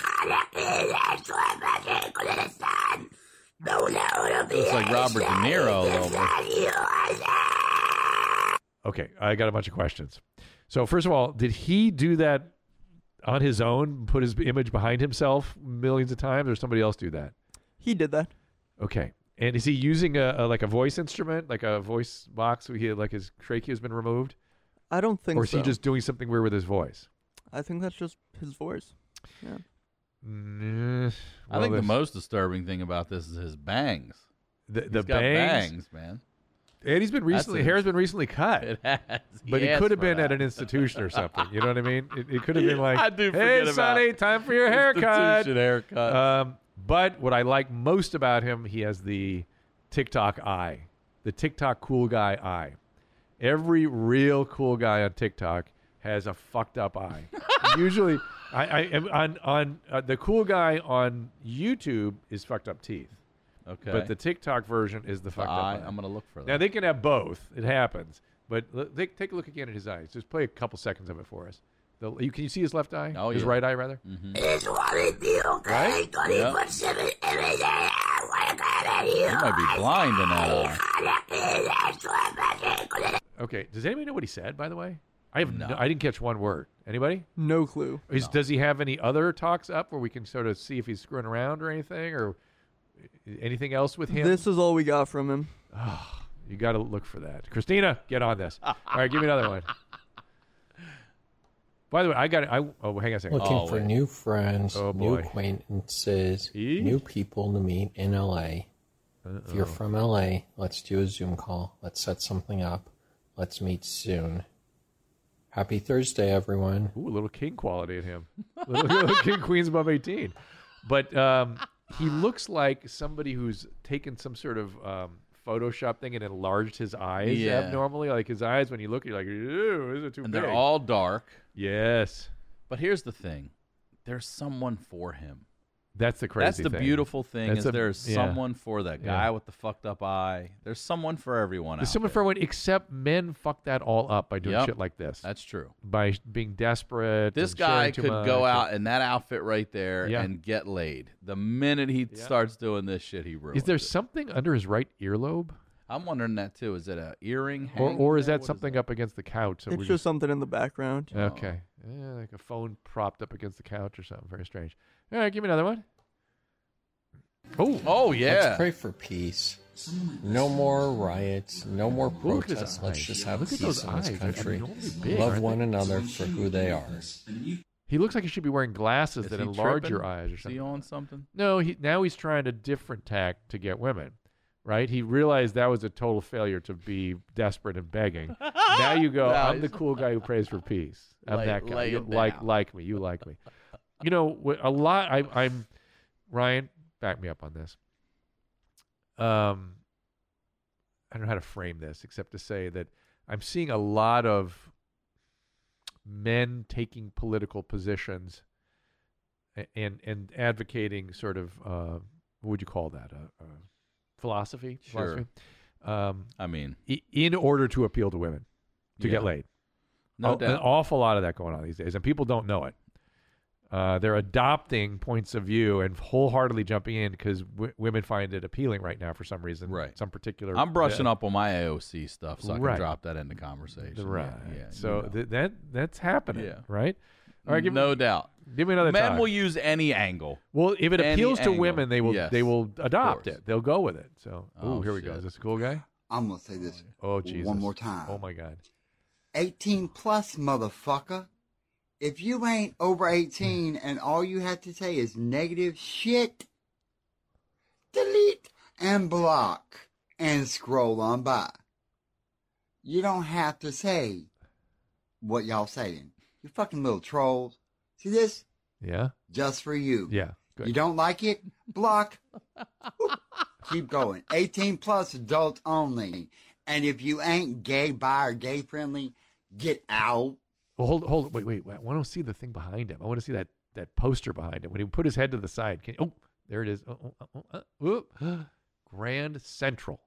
say, it's like Robert De Niro a little bit. Okay, I got a bunch of questions. So first of all, did he do that on his own, put his image behind himself millions of times, or somebody else do that? He did that. Okay. And is he using a voice instrument, like a voice box? Like his trachea has been removed? I don't think so. Or is he just doing something weird with his voice? I think that's just his voice. Yeah. I think the most disturbing thing about this is his bangs. The bangs, man. And he's been hair's been recently cut. It has. But it could have been at an institution or something. You know what I mean? It could have been like, I do hey, forget Sonny, time for your haircut. Institution haircut. But what I like most about him, he has the TikTok eye, the TikTok cool guy eye. Every real cool guy on TikTok has a fucked up eye. Usually, I am on the cool guy on YouTube is fucked up teeth. Okay. But the TikTok version is the fucked up eye. I'm gonna look for that. Now they can have both. It happens. But take a look again at his eyes. Just play a couple seconds of it for us. Can you see his left eye? Oh, his yeah. right eye, rather? Mm-hmm. It's what it do, okay? 24/7 every day. You might be blind in that eye. Okay. Does anybody know what he said, by the way? I didn't catch one word. Anybody? No clue. Does he have any other talks up where we can sort of see if he's screwing around or anything, or anything else with him? This is all we got from him. Oh, you got to look for that. Christina, get on this. All right, give me another one. By the way, hang on a second. Looking for new friends, Oh, new boy. acquaintances, new people to meet in LA. If you're from LA, let's do a Zoom call. Let's set something up. Let's meet soon. Happy Thursday, everyone. Ooh, a little king quality in him. little king queens above 18. But he looks like somebody who's taken some sort of Photoshop thing and enlarged his eyes abnormally. Like his eyes, when you look, you're like, ew, is it too big? And they're all dark. Yes. But here's the thing. There's someone for him. That's the crazy thing. That's the beautiful thing there's someone for that guy with the fucked up eye. There's someone for everyone There's someone for everyone, except men fuck that all up by doing shit like this. That's true. By being desperate. This and guy sharing too could go much. out in that outfit right there and get laid. The minute he starts doing this shit, he ruins Is there it. something under his right earlobe? I'm wondering that too. Is it an earring? Or is that something up against the couch? It's just something in the background. Okay. Yeah, like a phone propped up against the couch or something. Very strange. All right, give me another one. Oh, yeah. Let's pray for peace. No more riots. No more Look at his protests. Let's eyes. just have Look at peace those in this eyes. country. They're normally big, Love aren't one they? another for who they are. He looks like he should be wearing glasses Is that he enlarge tripping? your eyes or Is something. he on something? No, now he's trying a different tack to get women. Right? He realized that was a total failure to be desperate and begging. Now you go, I'm the cool guy who prays for peace. I'm that guy. lay You it like me. You like me. You know, a lot. I'm Ryan. Back me up on this. I don't know how to frame this except to say that I'm seeing a lot of men taking political positions and advocating sort of what would you call that? Philosophy? Sure. I mean, in order to appeal to women, to get laid. No doubt. An awful lot of that going on these days, and people don't know it. They're adopting points of view and wholeheartedly jumping in because women find it appealing right now for some reason. Right. Some particular. I'm brushing up on my AOC stuff so I can Right. drop that into conversation. Right. Yeah. So that's happening. Yeah. Right. All right. No doubt. Give me another. Men time. will use any angle. Well, if it Any appeals to angle. women, they will. Yes, They will adopt course. it. They'll go with it. So, Oh, here we go. shit. Is this a cool guy? I'm going to say this Oh, Jesus. one more time. Oh my God. 18 plus, motherfucker. If you ain't over 18 and all you have to say is negative shit, delete and block and scroll on by. You don't have to say what y'all saying. You fucking little trolls. See this? Yeah. Just for you. Yeah. Good. You don't like it? Block. Keep going. 18 plus, adult only. And if you ain't gay, bi, or gay friendly, get out. Well, hold, wait. I want to see the thing behind him. I want to see that poster behind him when he put his head to the side. There it is. Grand Central.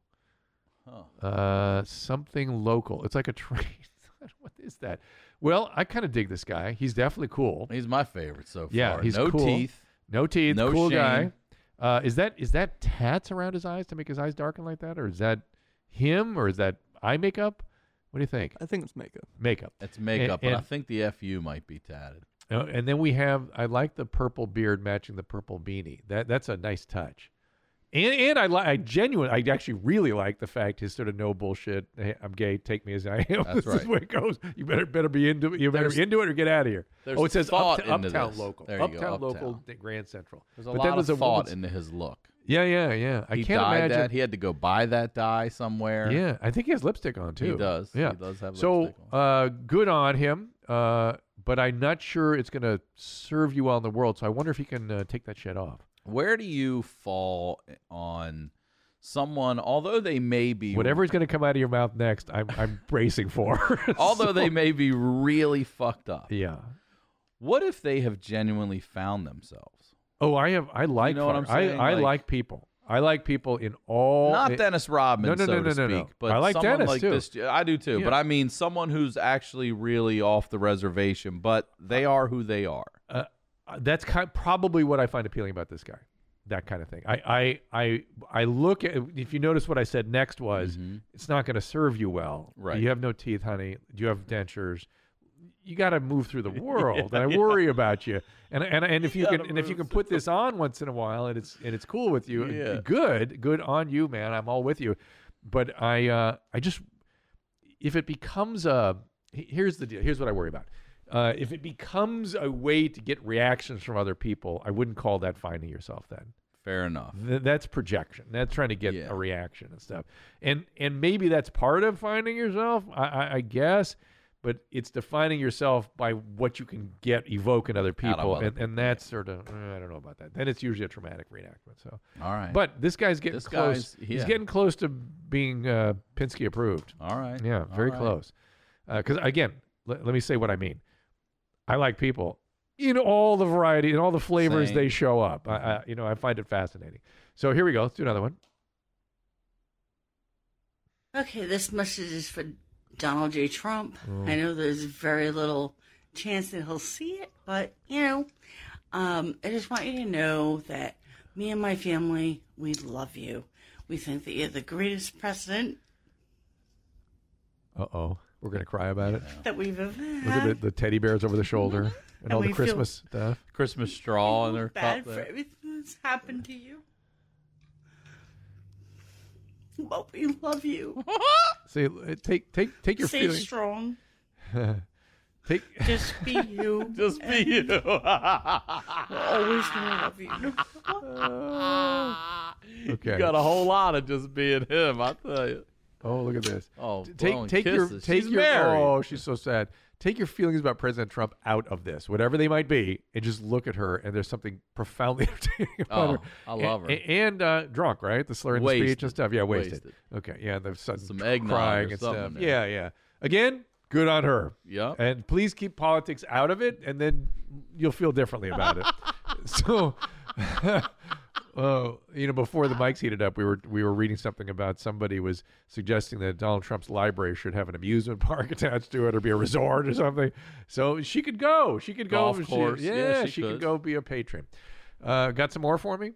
Something local. It's like a train. What is that? Well, I kind of dig this guy. He's definitely cool. He's my favorite so far. Yeah, he's no cool. teeth. No teeth. No cool shame. guy. Is that tats around his eyes to make his eyes darken like that, or is that him, or is that eye makeup? What do you think? I think it's makeup. Makeup. It's makeup, And- but I think the FU might be tatted. And then we have. I like the purple beard matching the purple beanie. That's a nice touch. And I actually really like the fact his sort of no bullshit. Hey, I'm gay. Take me as I am. That's This is right. where it goes. You better be into it. You better There's- be into it or get out of here. there's Oh, it says thought uptown, into uptown this. local. There you go, Uptown uptown. local Grand Central. There's a But lot then of there's a thought woman's- into his look. Yeah. I He can't dyed imagine. that. He had to go buy that dye somewhere. Yeah, I think he has lipstick on too. He does. Yeah, He does have so, lipstick good on him. But I'm not sure it's going to serve you well in the world. So I wonder if he can take that shit off. Where do you fall on someone, although they may be Whatever's going to come out of your mouth next, I'm bracing for. although they may be really fucked up. Yeah. What if they have genuinely found themselves? Oh, I like. You know what I'm saying? I like people. I like people in all. Not Dennis Rodman, so to speak, but I like someone Dennis like too. this. I do too, Yeah. but I mean someone who's actually really off the reservation, but they are who they are. That's probably what I find appealing about this guy. That kind of thing. I look at, if you notice what I said next was, it's not going to serve you well. Right. You have no teeth, honey. You have dentures. You got to move through the world, and I worry about you. And if you can put this on once in a while, and it's cool with you, good on you, man. I'm all with you. But I just, if it becomes here's the deal. Here's what I worry about. If it becomes a way to get reactions from other people, I wouldn't call that finding yourself then. Fair enough. That's projection. That's trying to get a reaction and stuff. And maybe that's part of finding yourself, I guess. But it's defining yourself by what you can evoke in other people. And that's sort of, I don't know about that. Then it's usually a traumatic reenactment. So, all right. But this guy's getting close. He's getting close to being Pinsky approved. All right. Yeah, very close. Because, again, let me say what I mean. I like people in all the variety, in all the flavors they show up. I find it fascinating. So here we go. Let's do another one. Okay, this message is for Donald J. Trump. I know there's very little chance that he'll see it, but, I just want you to know that me and my family, we love you. We think that you're the greatest president. Uh-oh. We're going to cry about it. That we've ever had. Look at the teddy bears over the shoulder and all the Christmas stuff. Christmas straw in their bad cup for there. everything that's happened to you. But we love you. See, take your Stay feelings. strong. Just be you. Just be you. We're always gonna love you. Okay. You got a whole lot of just being him, I tell you. Oh, look at this. Oh, take your She's married. Oh, she's so sad. Take your feelings about President Trump out of this, whatever they might be, and just look at her. And there's something profoundly entertaining about her. I love her. And drunk, right? The slur in the speech and stuff. Yeah, wasted. Okay, yeah, the sudden Some eggnog crying or and something stuff. there. Yeah. Again, good on her. Yeah. And please keep politics out of it, and then you'll feel differently about it. So. Before the mics heated up, we were reading something about somebody was suggesting that Donald Trump's library should have an amusement park attached to it or be a resort or something. So she could go. She could go. Golf course. She could go be a patron. Got some more for me?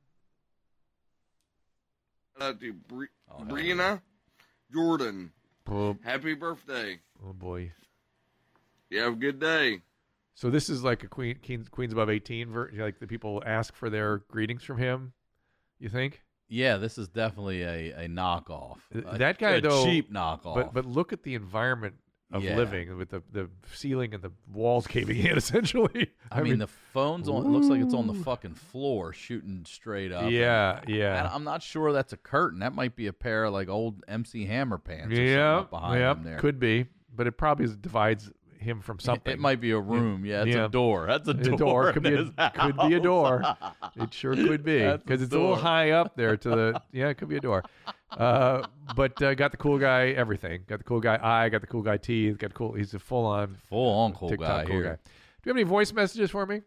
To Brianna Jordan. Happy birthday. Oh, boy. You have a good day. So this is like a Queens Above 18, like the people ask for their greetings from him, you think? Yeah, this is definitely a knockoff. That guy, though, cheap knockoff. But look at the environment of living with the ceiling and the walls caving in, essentially. I mean, the phone's on. It looks like it's on the fucking floor, shooting straight up. Yeah. I'm not sure that's a curtain. That might be a pair of like old MC Hammer pants. Or behind him there. Could be, but it probably divides him from something. It might be a room. Yeah, it's a door. That's a door. Could be a door. It sure could be because it's a little high up there to the. Yeah, it could be a door. But got the cool guy everything. Got the cool guy eye. Got the cool guy teeth. Got cool. He's a full on cool TikTok guy here. Do you have any voice messages for me?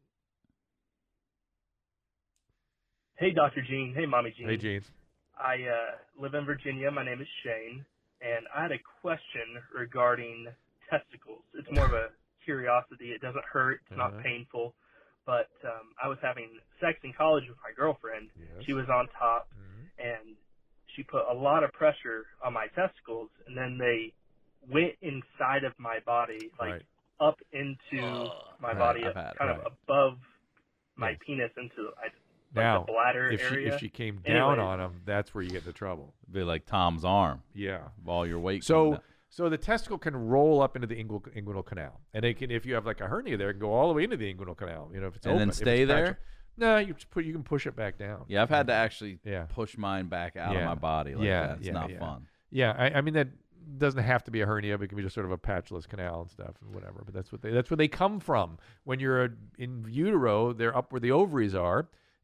Hey, Dr. Gene. Hey, Mommy Gene. Hey, Jeans. I live in Virginia. My name is Shane, and I had a question regarding testicles. It's more of a curiosity. It doesn't hurt. It's not painful. But I was having sex in college with my girlfriend. Yes. She was on top, and she put a lot of pressure on my testicles, and then they went inside of my body, like up into my body, kind of above my penis into now, the bladder if area. If she came down on him, that's where you get into trouble. Be like Tom's arm. Yeah. All your weight. So the testicle can roll up into the inguinal canal, and it can, if you have like a hernia there, it can go all the way into the inguinal canal. If it's open, then stay there. No, you can push it back down. Yeah, I've had to actually push mine back out of my body like that. It's not fun. Yeah, I mean that doesn't have to be a hernia, but it can be just sort of a patchless canal and stuff and whatever. But that's where they come from. When you're in utero, they're up where the ovaries are,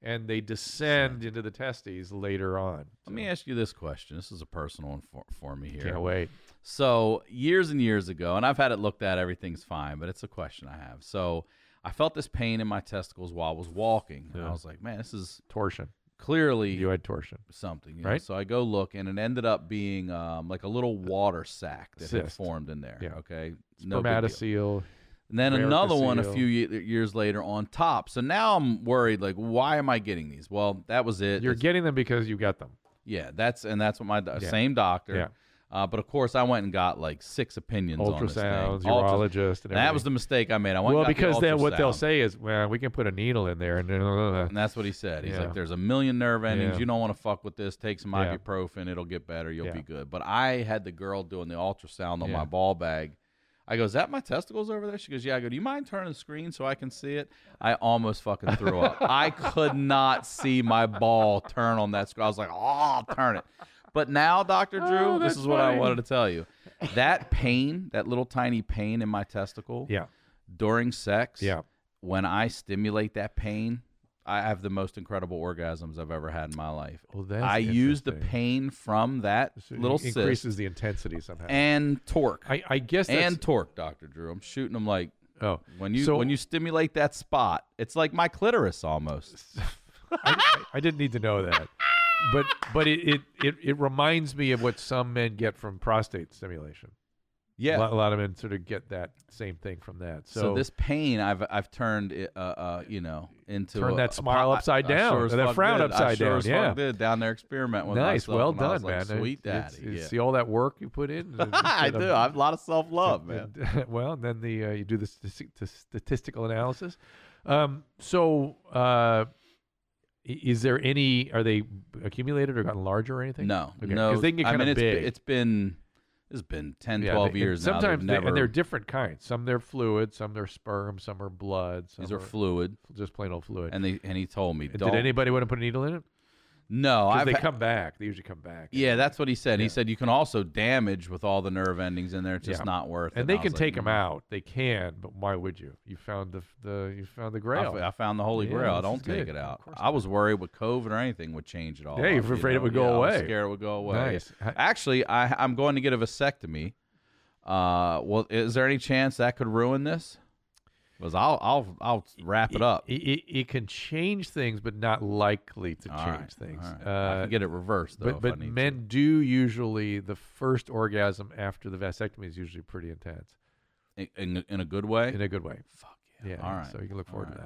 and they descend into the testes later on. Let me ask you this question. This is a personal one for me here. Can't wait. So years and years ago, and I've had it looked at, everything's fine, but it's a question I have. So I felt this pain in my testicles while I was walking. And I was like, man, this is torsion. Clearly, you had torsion. Something, right? So I go look, and it ended up being like a little water sack that had Cyst. formed in there. Yeah. Okay, no big deal. Spermatocele. And then another one a varicocele. few years later on top. So now I'm worried, like, why am I getting these? Well, that was it. You're getting them because you got them. Yeah, that's what my Yeah. same doctor. Yeah. But of course, I went and got like 6 opinions on this thing. Ultrasounds, urologist, and that was the mistake I made. I went well, and got because the then what they'll ultrasound. say is, well, we can put a needle in there. And that's what he said. He's Yeah. like, there's a million nerve endings. Yeah. You don't want to fuck with this. Take some Yeah. ibuprofen. It'll get better. You'll Yeah. be good. But I had the girl doing the ultrasound on Yeah. my ball bag. I go, is that my testicles over there? She goes, yeah. I go, do you mind turning the screen so I can see it? I almost fucking threw up. I could not see my ball turn on that screen. I was like, oh, I'll turn it. But now, Dr. Drew, this is what I wanted to tell you. That pain, that little tiny pain in my testicle during sex, when I stimulate that pain, I have the most incredible orgasms I've ever had in my life. Oh, that's I use the pain from that little cyst. Increases the intensity somehow. And torque. I guess that's, and torque, Dr. Drew. I'm shooting them like, when you so- when you stimulate that spot, it's like my clitoris almost. I didn't need to know that. But it reminds me of what some men get from prostate stimulation. Yeah. a lot of men sort of get that same thing from that. So this pain, I've turned it, into Turn that smile I upside sure down, as or that fuck frown did. I upside sure down. as Yeah, fuck did down there experimenting with nice, myself. well and I was done, like, man. Sweet daddy. See all that work you put in. I do. I have a lot of self-love, man. Well, then you do the statistical analysis. Is there any? Are they accumulated or gotten larger or anything? No, Okay. no. 'Cause they can get I kind mean, of big. it's been 10, 12 years now. Sometimes They've and they're never- different kinds. Some they're fluid, some they're sperm, some are blood. Some These are fluid, just plain old fluid. And he told me, Did don't. anybody want to put a needle in it? No, Because they I've- come back. They usually come back. Yeah, that's what he said. Yeah. He said you can also damage with all the nerve endings in there. It's just Yeah. not worth it. And they I can was take like, them out. They can, but why would you? You found the grail. I found the holy grail. I this don't is take good. it out. I was worried with COVID or anything would change it all. Yeah, you're up, afraid it know? would go Yeah, I was away. scared it would go away. Nice. Actually, I'm going to get a vasectomy. Well, is there any chance that could ruin this? Because I'll wrap it up. It can change things, but not likely to All change right, things. all right. I can get it reversed, though, if But I need men do usually, the first orgasm after the vasectomy is usually pretty intense. In a good way? In a good way. Fuck yeah. Yeah. All right. So you can look forward All to right.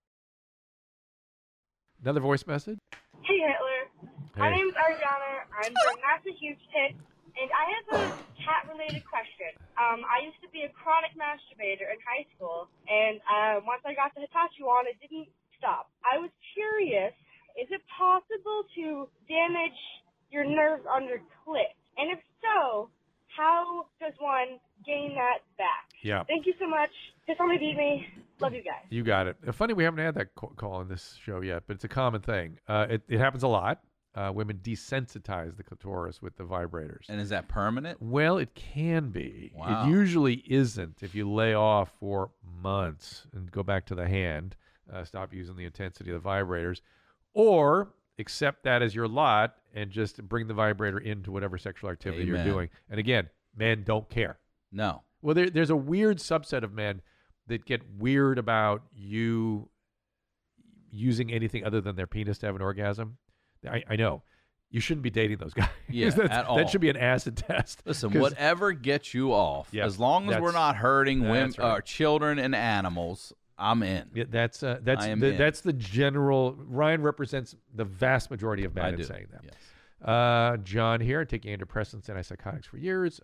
that. Another voice message. Hey Hitler, my Hey. name's Ariana. I'm from Massachusetts, and I have a cat-related question. I used to be a chronic masturbator in high school, and once I got the Hitachi on, it didn't stop. I was curious, is it possible to damage your nerves under clit? And if so, how does one gain that back? Yeah. Thank you so much. Just only beat me. Love you guys. You got it. Funny, we haven't had that call on this show yet, but it's a common thing. It happens a lot. Women desensitize the clitoris with the vibrators. And is that permanent? Well, it can be. Wow. It usually isn't if you lay off for months and go back to the hand, stop using the intensity of the vibrators, or accept that as your lot and just bring the vibrator into whatever sexual activity you're Amen. doing. And again, men don't care. No. Well, there's a weird subset of men that get weird about you using anything other than their penis to have an orgasm. I know. You shouldn't be dating those guys. Yeah, at all. That should be an acid test. Listen, 'Cause- whatever gets you off, Yeah, as long as we're that's- not hurting women, that's right. children, and animals, I'm in. Yeah, that's I am in. that's the general. Ryan represents the vast majority of men I in do, saying that. yes. John here, taking antidepressants and antipsychotics for years.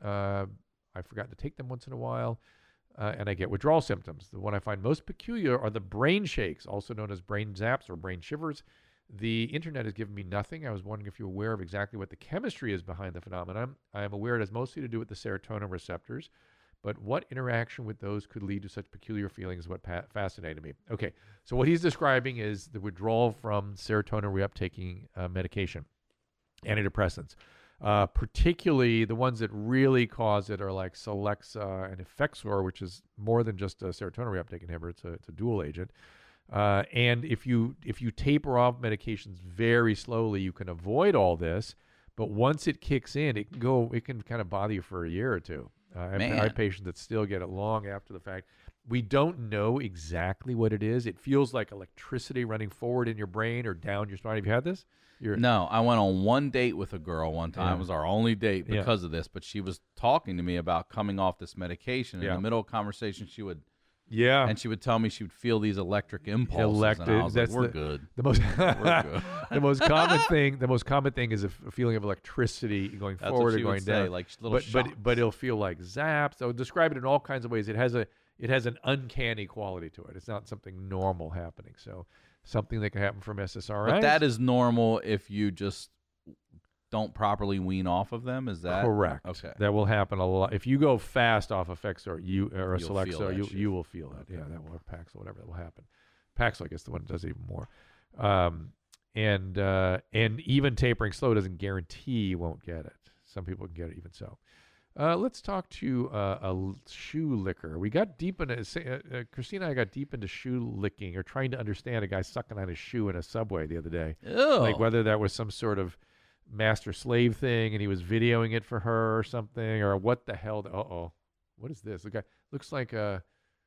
I forgot to take them once in a while, and I get withdrawal symptoms. The one I find most peculiar are the brain shakes, also known as brain zaps or brain shivers. The internet has given me nothing. I was wondering if you're aware of exactly what the chemistry is behind the phenomenon. I am aware it has mostly to do with the serotonin receptors, but what interaction with those could lead to such peculiar feelings is what fascinated me. Okay, so what he's describing is the withdrawal from serotonin reuptaking medication, antidepressants. Particularly the ones that really cause it are like Celexa and Effexor, which is more than just a serotonin reuptake inhibitor. It's a dual agent. And if you taper off medications very slowly, you can avoid all this. But once it kicks in, it can kind of bother you for a year or two. I have patients that still get it long after the fact. We don't know exactly what it is. It feels like electricity running forward in your brain or down your spine. Have you had this? No, I went on one date with a girl one time. Yeah. It was our only date because of this, but she was talking to me about coming off this medication. In the middle of conversation, she would tell me she would feel these electric impulses. And I was like, we're good. The most we're good. the most common thing is a feeling of electricity going forward or going down. Like little but it'll feel like zaps. I would describe it in all kinds of ways. It has an uncanny quality to it. It's not something normal happening. So something that can happen from SSRIs. But that is normal if you just don't properly wean off of them. Is that correct? Okay, that will happen a lot. If you go fast off Effexor or a Celexa, you will feel that. Okay. Yeah, that will Paxil, whatever, that will happen. Paxil, I guess, the one that does even more. And even tapering slow doesn't guarantee you won't get it. Some people can get it even so. Let's talk to a shoe licker. We got deep into Christina and I got deep into shoe licking or trying to understand a guy sucking on his shoe in a subway the other day. Ew. Like whether that was some sort of master-slave thing and he was videoing it for her or something, or what the hell. What is this? The guy looks like a...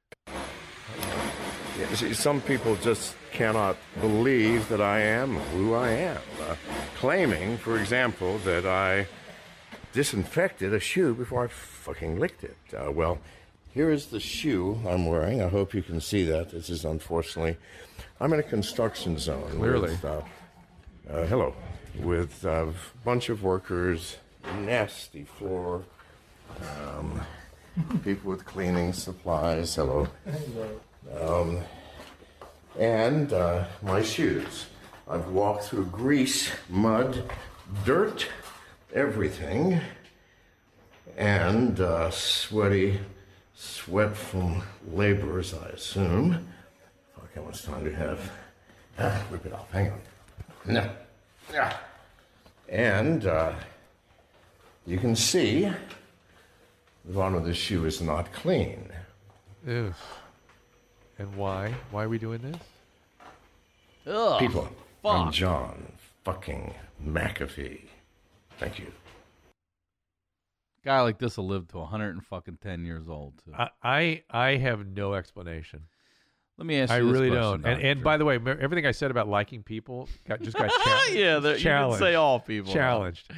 Yeah, see, some people just cannot believe that I am who I am. Claiming, for example, that I disinfected a shoe before I fucking licked it. Well, here is the shoe I'm wearing. I hope you can see that. This is unfortunately... I'm in a construction zone. Clearly. With a bunch of workers, nasty floor, people with cleaning supplies. Hello. And my shoes. I've walked through grease, mud, dirt, everything, and sweat from laborers, I assume. Fuck, how much time do you have? Rip it off. Hang on. No. Yeah. And you can see the bottom of the shoe is not clean. Ew. And why? Why are we doing this? Ugh, People, fuck. I'm John fucking McAfee. Thank you. Guy like this will live to 110 years old too. I have no explanation. Let me ask you I this really question, don't. And by the way, everything I said about liking people got challenged. Yeah, you can say all people. Challenged.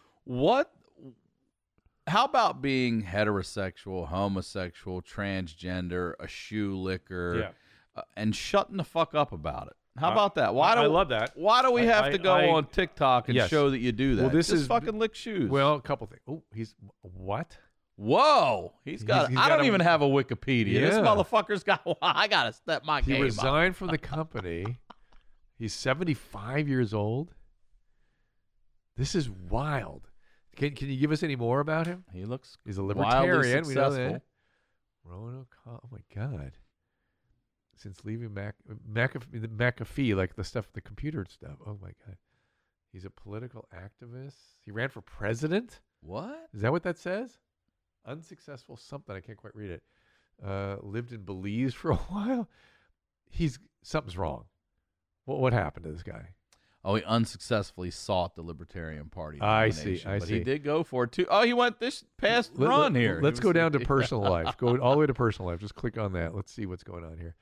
How about being heterosexual, homosexual, transgender, a shoe licker, and shutting the fuck up about it? How about that? I love that. Why do we have to go on TikTok and yes. show that you do that? Well, this Just is fucking lick shoes. Well, a couple things. Oh, he's what? Whoa, he's got. I don't even have a Wikipedia. Yeah. This motherfucker's got. I gotta step my game He up. resigned from the company. He's 75 years old. This is wild. Can you give us any more about him? He looks. He's a libertarian. We know that. successful. Roanoke. Oh my God. Since leaving McAfee, like the stuff, the computer stuff. Oh my God. He's a political activist. He ran for president. What? Is that what that says? Unsuccessful something. I can't quite read it. Lived in Belize for a while. Something's wrong. What happened to this guy? Oh, he unsuccessfully sought the Libertarian Party. I see. But he did go for it too. Oh, he went this past run here. Let's go down to personal life. Go all the way to personal life. Just click on that. Let's see what's going on here.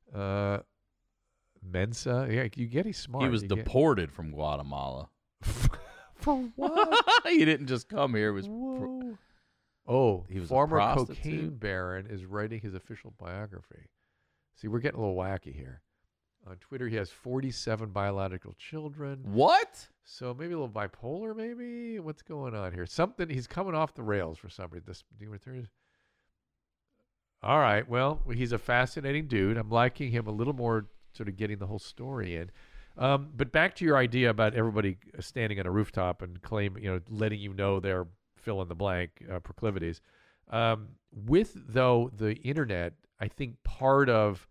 Mensa. Yeah, you get he's smart. He was deported from Guatemala. For what? He didn't just come here. He was. He was former cocaine baron is writing his official biography. See, we're getting a little wacky here. On Twitter, he has 47 biological children. What? So maybe a little bipolar, maybe? What's going on here? Something, he's coming off the rails for some reason. All right, well, he's a fascinating dude. I'm liking him a little more, sort of getting the whole story in. But back to your idea about everybody standing on a rooftop and letting you know their fill in the blank proclivities. With, though, the internet, I think part of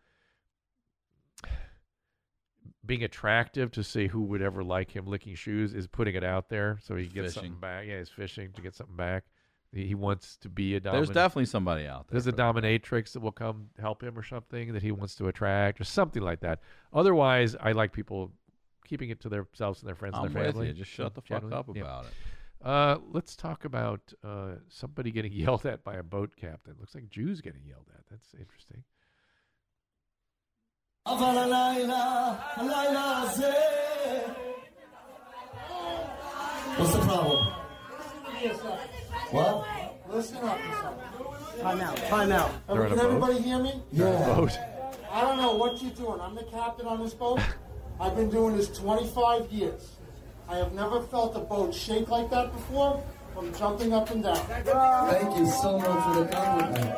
being attractive to see who would ever like him licking shoes is putting it out there so he gets something back. Yeah, he's fishing to get something back. He wants to be a dominatrix. There's definitely somebody out there. There's a dominatrix that will come help him or something that he wants to attract or something like that. Otherwise, I like people keeping it to themselves and their friends and their family. With you. Just shut the fuck up about it. Let's talk about somebody getting yelled at by a boat captain. Looks like Jews getting yelled at. That's interesting. What's the problem? What? Listen up. Time out. Can everybody hear me? Yeah. I don't know what you're doing. I'm the captain on this boat. I've been doing this 25 years. I have never felt a boat shake like that before from jumping up and down. Thank you so much for the compliment.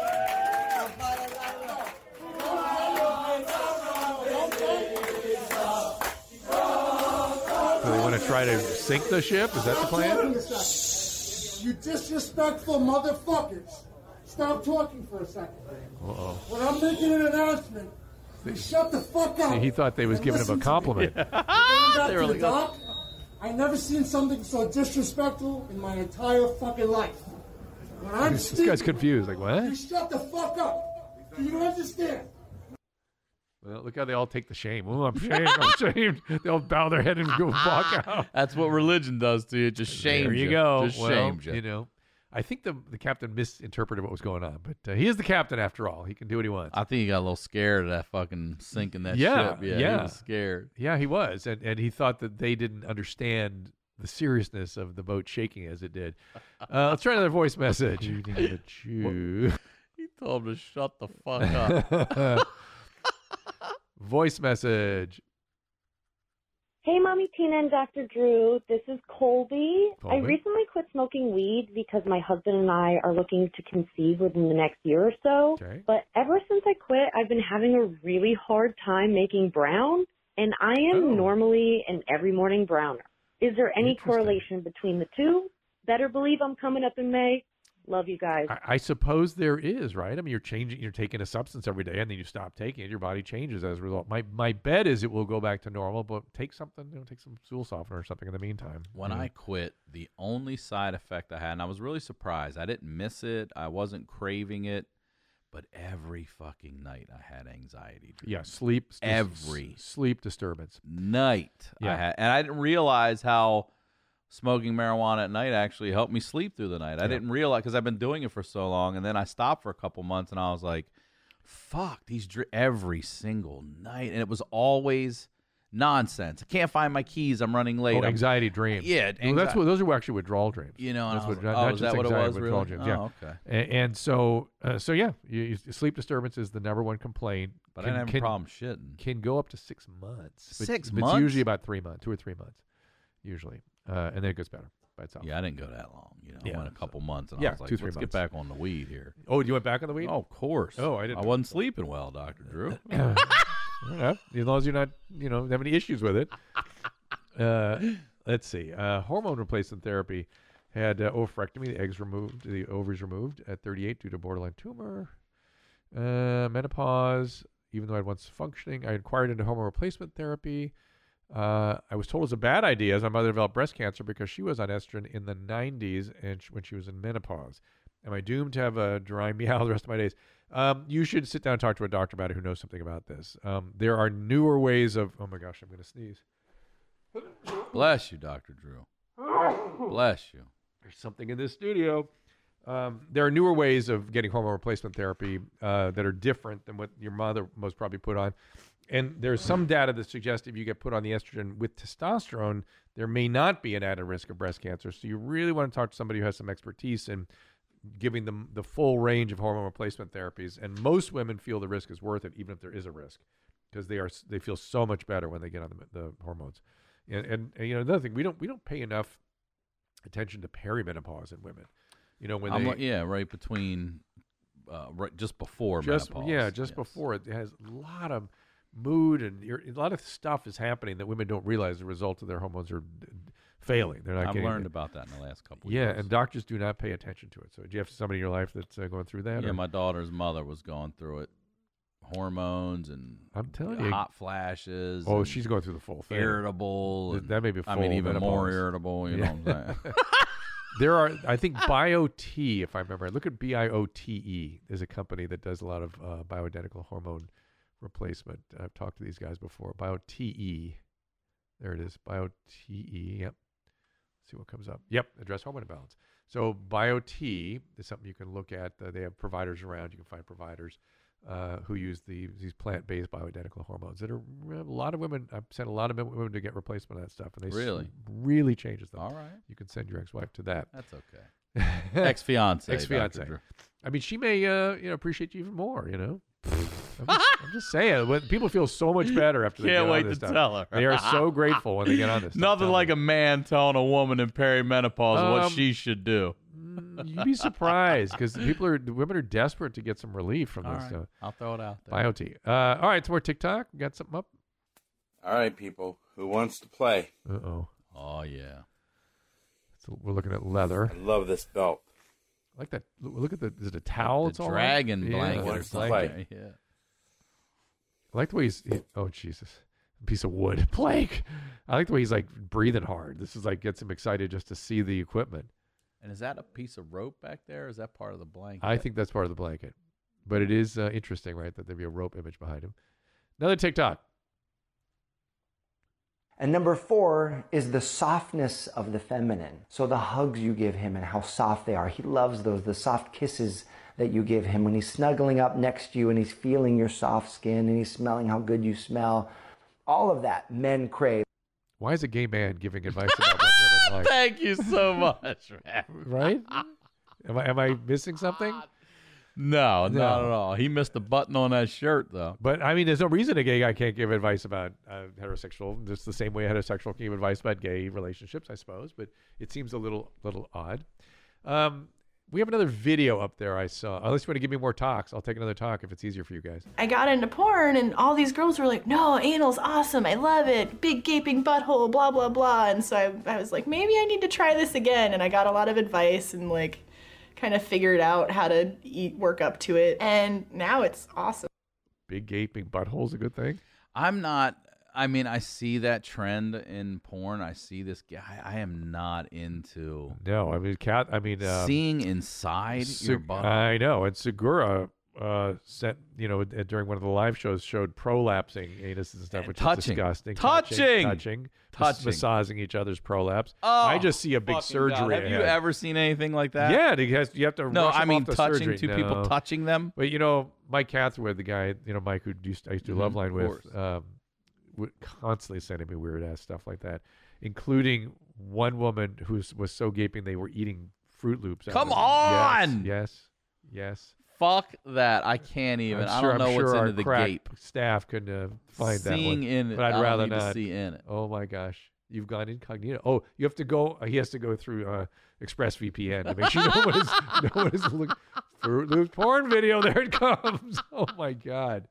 Do they want to try to sink the ship? Is that the plan? You disrespectful motherfuckers. Stop talking for a second. Uh-oh. When I'm making an announcement, shut the fuck up. See, he thought they was giving him a compliment. I've never seen something so disrespectful in my entire fucking life. When I'm This guy's confused. Like, what? You shut the fuck up. Do you understand? Well, look how they all take the shame. Oh, I'm shamed. I'm shamed. They all bow their head and go walk out. That's what religion does to you. It just shames you. There you go. Just well, shames you. You know, I think the captain misinterpreted what was going on, but he is the captain after all. He can do what he wants. I think he got a little scared of that fucking sinking that ship. Yeah, he was scared. Yeah, he was, and he thought that they didn't understand the seriousness of the boat shaking as it did. Let's try another voice message. He told him to shut the fuck up. Voice message. Hey, Mommy Tina and Dr. Drew. This is Colby. Colby. I recently quit smoking weed because my husband and I are looking to conceive within the next year or so. Okay. But ever since I quit, I've been having a really hard time making brown, and I am normally an every morning browner. Is there any correlation between the two? Better believe I'm coming up in May. Love you guys. I suppose there is, right? I mean, you're taking a substance every day, and then you stop taking it. Your body changes as a result. My bet is it will go back to normal, but take something, take some stool softener or something in the meantime. When I quit, the only side effect I had, and I was really surprised, I didn't miss it, I wasn't craving it, but every fucking night I had anxiety dreams. Yeah, sleep disturbance. Night. Yeah. I had, and I didn't realize how smoking marijuana at night actually helped me sleep through the night. I didn't realize, because I've been doing it for so long, and then I stopped for a couple months, and I was like, fuck, every single night. And it was always nonsense. I can't find my keys. I'm running late. Anxiety dreams. Yeah. Well, those are actually withdrawal dreams. You know, that's what, is that what it was? Really? Dreams. Oh, yeah. okay. And so yeah, sleep disturbance is the number one complaint. But I didn't have a problem shitting. Can go up to 6 months. 6 months? It's usually about 3 months, 2 or 3 months, usually. And then it gets better by itself. Yeah, I didn't go that long. I went a couple months, and yeah, I was like, 2-3 let's get back on the weed here. Oh, you went back on the weed? Oh, of course. Oh, I didn't. I wasn't sleeping well, Dr. Drew. Yeah, as long as you're not, have any issues with it. Let's see. Hormone replacement therapy had oophorectomy, the eggs removed, the ovaries removed at 38 due to borderline tumor. Menopause, even though I was once functioning, I inquired into hormone replacement therapy. I was told it was a bad idea as my mother developed breast cancer because she was on estrogen in the 90s and when she was in menopause. Am I doomed to have a dry meow the rest of my days? You should sit down and talk to a doctor about it who knows something about this. There are newer ways of... Oh, my gosh, I'm going to sneeze. Bless you, Dr. Drew. Bless you. There's something in this studio. There are newer ways of getting hormone replacement therapy that are different than what your mother most probably put on. And there's some data that suggests if you get put on the estrogen with testosterone, there may not be an added risk of breast cancer. So you really want to talk to somebody who has some expertise in giving them the full range of hormone replacement therapies. And most women feel the risk is worth it, even if there is a risk, because they feel so much better when they get on the hormones. And another thing, we don't pay enough attention to perimenopause in women. When right between, just before menopause. Yeah, before. It has a lot of mood and a lot of stuff is happening that women don't realize as a result of their hormones are failing. They're not. I've learned about that in the last couple of years. Yeah, and doctors do not pay attention to it. So do you have somebody in your life that's going through that? Yeah, my daughter's mother was going through it. Hormones and I'm telling you, hot flashes. Oh, she's going through the full thing. Irritable. That may be full even menopause. more irritable. You know what I'm saying? There are, I think, BioTE, if I remember. Look at BioTE. There's a company that does a lot of bioidentical hormone replacement. I've talked to these guys before. BioTE. There it is. BioTE. Yep. Let's see what comes up. Yep. Address hormone imbalance. So BioTE is something you can look at. They have providers around. You can find providers who use these plant-based bioidentical hormones. That are a lot of women. I've sent a lot of women to get replacement of that stuff, and they really changes them. All right. You can send your ex-wife to that. That's okay. Ex-fiance. Ex-fiance. I mean, she may appreciate you even more. I'm just saying. When people feel so much better after they get on this stuff. Tell her. They are so grateful when they get on this stuff. Nothing like a man telling a woman in perimenopause what she should do. You'd be surprised because women are desperate to get some relief from this stuff. I'll throw it out there. BioTE. All right, some more TikTok. We got something up? All right, people. Who wants to play? Uh-oh. Oh, yeah. So we're looking at leather. I love this belt. I like that. Look at is it a towel? The dragon blanket or something. Yeah. I like the way oh, Jesus. A piece of wood. Blake. I like the way he's like breathing hard. This is like gets him excited just to see the equipment. And is that a piece of rope back there? Or is that part of the blanket? I think that's part of the blanket. But it is interesting, right, that there'd be a rope image behind him. Another TikTok. And number 4 is the softness of the feminine. So the hugs you give him and how soft they are. He loves those, the soft kisses that you give him when he's snuggling up next to you and he's feeling your soft skin and he's smelling how good you smell. All of that men crave. Why is a gay man giving advice about what women like? Thank you so much, man. Right? Am I missing something? No, not at all. He missed the button on that shirt, though. But, I mean, there's no reason a gay guy can't give advice about heterosexual. Just the same way a heterosexual can give advice about gay relationships, I suppose. But it seems a little odd. We have another video up there I saw. Unless you want to give me more talks, I'll take another talk if it's easier for you guys. I got into porn and all these girls were like, no, anal's awesome. I love it. Big gaping butthole, blah, blah, blah. And so I was like, maybe I need to try this again. And I got a lot of advice and like kind of figured out how to work up to it. And now it's awesome. Big gaping butthole's a good thing? I see that trend in porn. I see this guy. I am not into. No, I mean, seeing inside your butt. I know. And Segura sent, during one of the live shows, showed prolapsing anuses and stuff, which is disgusting. Touching. Massaging each other's prolaps. Oh, I just see a big surgery. God. Have you ever seen anything like that? Yeah, you have to. No, rush I them mean off the touching surgery. two people touching them. But Mike Catherwood, the guy, Mike who I used to do Loveline with. Would constantly sending me weird ass stuff like that, including one woman who was so gaping they were eating Fruit Loops. Come on! Yes. Fuck that! I can't even. I don't know what's into the gape. Staff couldn't find that one. Seeing in it, but I'd rather not not see in it. Oh my gosh, you've gone incognito. Oh, you have to go. He has to go through ExpressVPN to make sure no one is looking. Fruit Loops porn video. There it comes. Oh my god.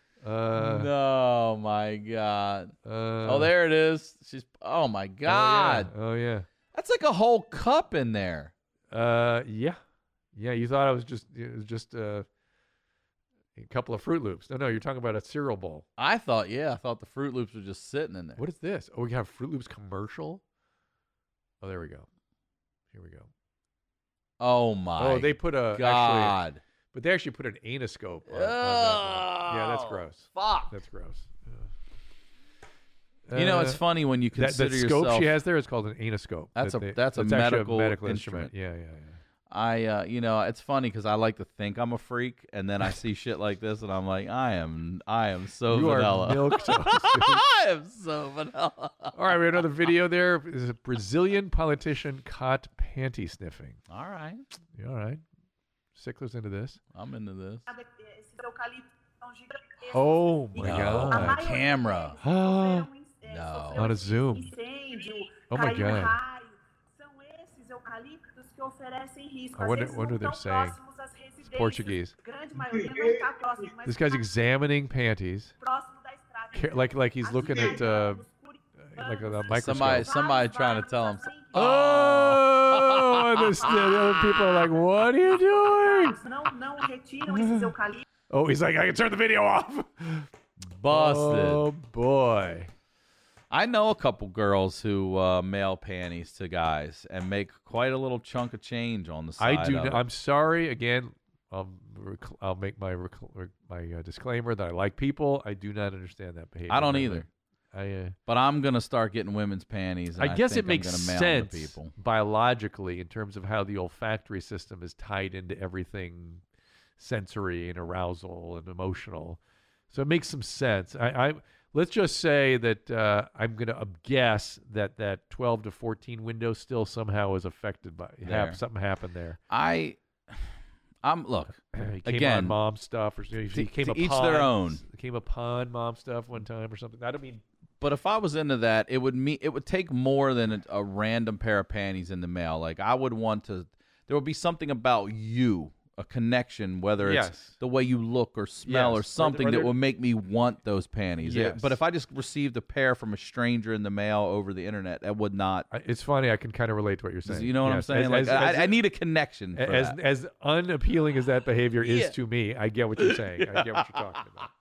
No, my God. There it is. Oh my God. Oh yeah. That's like a whole cup in there. Yeah. You thought it was just a couple of Fruit Loops. No, you're talking about a cereal bowl. I thought the Fruit Loops were just sitting in there. What is this? Oh, we have Fruit Loops commercial. Oh, there we go. Here we go. Oh my. Oh, they put a God. But they actually put an anoscope on that one. Yeah, that's gross. Fuck. That's gross. It's funny when you consider that scope yourself. She has there is called an anoscope. That's a medical instrument. Yeah. It's funny because I like to think I'm a freak, and then I see shit like this, and I'm like, I am so vanilla. You are milquetoast. I am so vanilla. All right, we have another video there. Is a Brazilian politician caught panty sniffing. All right. Sickler's into this. I'm into this. Oh my God! Camera. No. On a zoom. Oh my God. I wonder what they're saying. It's Portuguese. This guy's examining panties. Like he's looking at like a microscope. Somebody trying to tell him. Oh, and the other people are like, "What are you doing?" Oh, he's like, "I can turn the video off." Busted. Oh boy. I know a couple girls who mail panties to guys and make quite a little chunk of change on the side. I'm sorry. Again, I'll make my disclaimer that I like people. I do not understand that behavior. I don't either. But I'm gonna start getting women's panties. And I guess think it makes I'm gonna mail them to sense people. biologically in terms of how the olfactory system is tied into everything sensory and arousal and emotional. So it makes some sense. Let's just say that I'm going to guess that 12 to 14 window still somehow is affected by something happened there. Look he came again. on mom stuff, or he came to each upon, their own. Came upon mom stuff one time or something. I don't mean. But if I was into that, it would take more than a random pair of panties in the mail. Like I would want to. There would be something about you. A connection, whether it's the way you look or smell or something that will make me want those panties. Yes. But if I just received a pair from a stranger in the mail over the internet, that would not. It's funny. I can kind of relate to what you're saying. You know what I'm saying? I need a connection. For that. As unappealing as that behavior is to me, I get what you're saying. I get what you're talking about.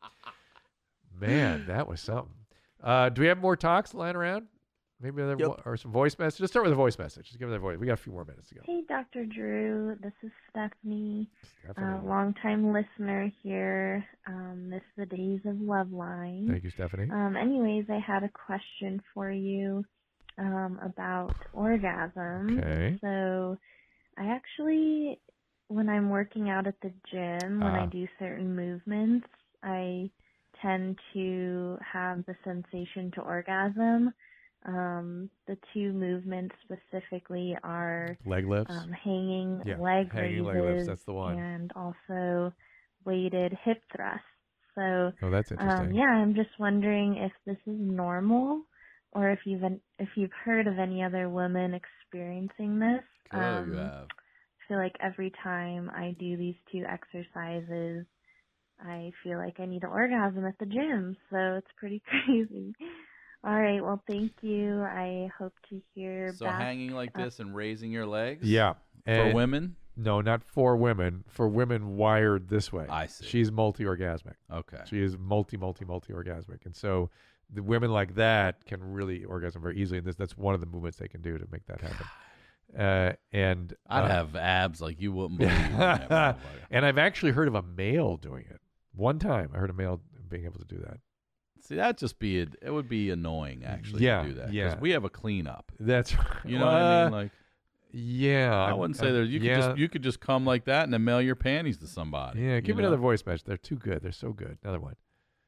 Man, that was something. Do we have more talks lying around? Maybe or some voice messages. Let's start with a voice message. Just give me the voice. We got a few more minutes to go. Hey, Dr. Drew. This is Stephanie. Long-time listener here. Miss the days of Loveline. Thank you, Stephanie. Anyways, I had a question for you about orgasm. Okay. So I actually, when I'm working out at the gym, when I do certain movements, I tend to have the sensation to orgasm. The two movements specifically are leg lifts, hanging leg raises, that's the one, and also weighted hip thrusts. So, that's interesting. I'm just wondering if this is normal, or if you've heard of any other women experiencing this. You have. I feel like every time I do these two exercises, I feel like I need an orgasm at the gym. So it's pretty crazy. All right. Well, thank you. I hope to hear So back. hanging like this and raising your legs? Yeah. For women? No, not for women. For women wired this way. I see. She's multi-orgasmic. Okay. She is multi-orgasmic. And so the women like that can really orgasm very easily. And that's one of the movements they can do to make that happen. And I'd have abs like you wouldn't believe. And I've actually heard of a male doing it. One time I heard a male being able to do that. See, it would be annoying actually to do that. Yeah. We have a cleanup. That's right. You know what I mean? Like, yeah. I wouldn't say that you could just come like that and then mail your panties to somebody. Yeah, give me another voice message. They're too good. They're so good. Another one.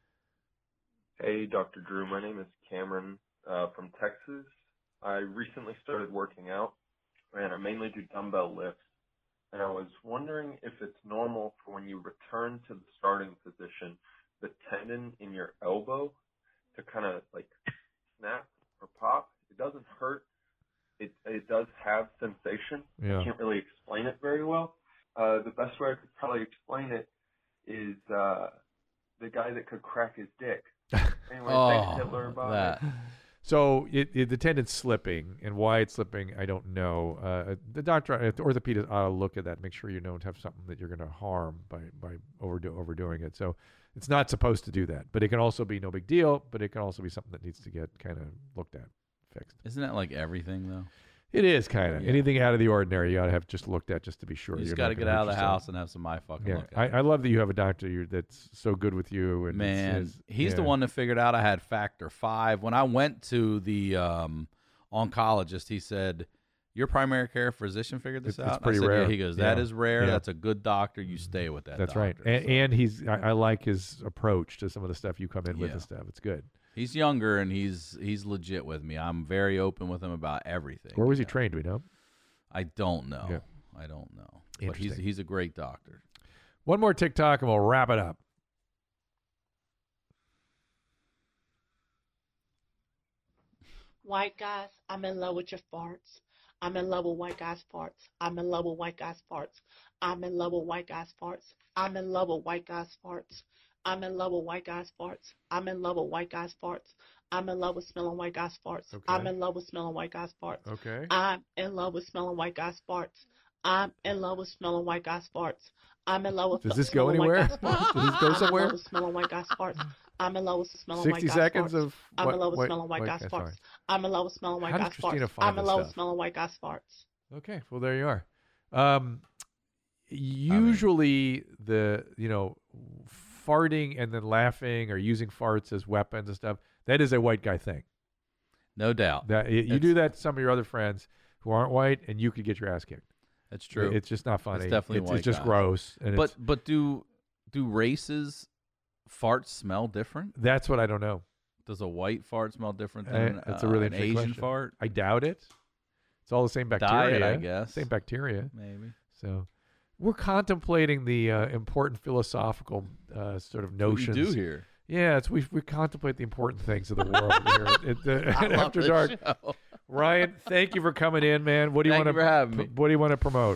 Hey, Dr. Drew. My name is Cameron from Texas. I recently started working out, and I mainly do dumbbell lifts. And I was wondering if it's normal for when you return to the starting position, the tendon in your elbow to kind of like snap or pop. It doesn't hurt. It does have sensation. Yeah. I can't really explain it very well. The best way I could probably explain it is the guy that could crack his dick. Anyway, thanks, Hitler. Bye. So the tendon's slipping, and why it's slipping, I don't know. The doctor, the orthopedist, ought to look at that, make sure you don't have something that you're going to harm by overdoing it. So it's not supposed to do that, but it can also be no big deal. But it can also be something that needs to get kind of looked at, fixed. Isn't that like everything though? It is kind of anything out of the ordinary. You ought to have just looked at just to be sure. You just got to get out of the house and have some fucking look at. I love that you have a doctor that's so good with you. And man, he's the one that figured out I had factor V. When I went to the oncologist, he said, "Your primary care physician figured this out." It's pretty I said, rare. Yeah. He goes, "That is rare. Yeah. That's a good doctor. You stay with that." That's doctor. right. And I like his approach to some of the stuff you come in with and stuff. It's good. He's younger and he's legit with me. I'm very open with him about everything. Where was he trained? Do we know? I don't know. Yeah. I don't know. But he's a great doctor. One more TikTok and we'll wrap it up. White guys, I'm in love with your farts. I'm in love with white guys' farts. I'm in love with white guys' farts. I'm in love with white guys' farts. I'm in love with white guys' farts. I'm in love with white guys' farts. I'm in love with white guys' farts. I'm in love with smelling white guys' farts. Okay. I'm in love with smelling white guys' farts. Okay. I'm in love with smelling white guys' farts. I'm in love with smelling white guys' farts. I'm in love with Does this go smelling anywhere? white guys' farts. Does this go somewhere? I'm in love with smelling white guys' farts. I'm in love with the smell of 60 white guys' seconds farts. of I'm in love with what- smelling white guys' guys' farts. farts. I'm in love with smelling white How guys' did Christina farts. find I'm in this love with stuff? smelling white guys' farts. Okay, well there you are. Usually the farting and then laughing or using farts as weapons and stuff, that is a white guy thing. No doubt. That you do that to some of your other friends who aren't white, and you could get your ass kicked. That's true. It's just not funny. It's definitely white it's just guys. gross. And But do races farts smell different? that's what I don't know. Does a white fart smell different than That's a really an interesting Asian question. fart? I doubt it. It's all the same bacteria, Diet, I guess. Same bacteria, Maybe. So, we're contemplating the important philosophical sort of That's what you notions. do here. Yeah, we contemplate the important things of the world here I at love After this Dark. show. Ryan, thank you for coming in, man. What do you Thank want you for having me. What do you want to promote?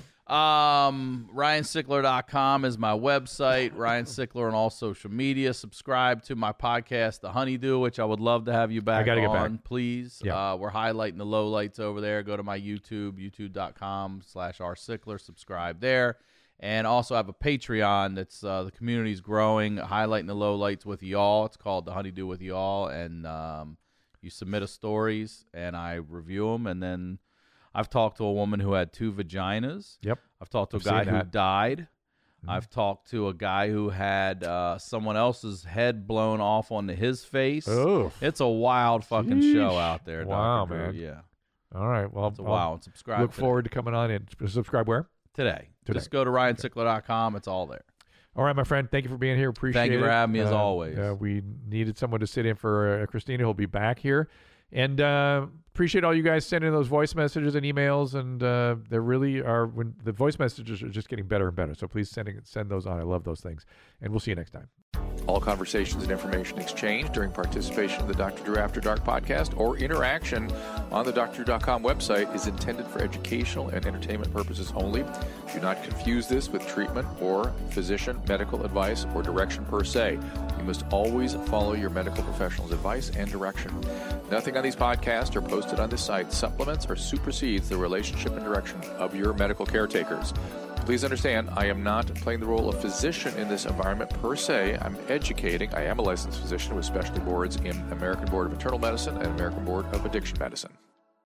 RyanSickler.com is my website. Ryan Sickler on all social media. Subscribe to my podcast, The Honeydew, which I would love to have you back gotta get on, back. please. Yeah. We're highlighting the lowlights over there. Go to my YouTube, youtube.com/rsickler. Subscribe there. And also have a Patreon that's the community's growing, highlighting the lowlights with y'all. It's called The Honeydew with y'all. And you submit a stories, and I review them, and then I've talked to a woman who had 2 vaginas. Yep. I've talked to a I've guy seen who that. died. Mm-hmm. I've talked to a guy who had someone else's head blown off onto his face. Oh. It's a wild fucking show Sheesh. out there. Wow, Dr. Drew. man. Yeah. All right. Well, It's a wow. And subscribe Look today. forward to coming on in. Subscribe where? Today. Just go to RyanSickler.com. It's all there. All right, my friend. Thank you for being here. Appreciate it. Thank you for having me, as always. We needed someone to sit in for Christina, who'll be back here. And appreciate all you guys sending those voice messages and emails. And they really are, when the voice messages are just getting better and better. So please send those on. I love those things. And we'll see you next time. All conversations and information exchanged during participation of the Dr. Drew After Dark podcast or interaction on the drdrew.com website is intended for educational and entertainment purposes only. Do not confuse this with treatment or physician medical advice or direction per se. You must always follow your medical professional's advice and direction. Nothing on these podcasts or posted on this site supplements or supersedes the relationship and direction of your medical caretakers. Please understand, I am not playing the role of physician in this environment per se. I'm educating. I am a licensed physician with specialty boards in American Board of Internal Medicine and American Board of Addiction Medicine.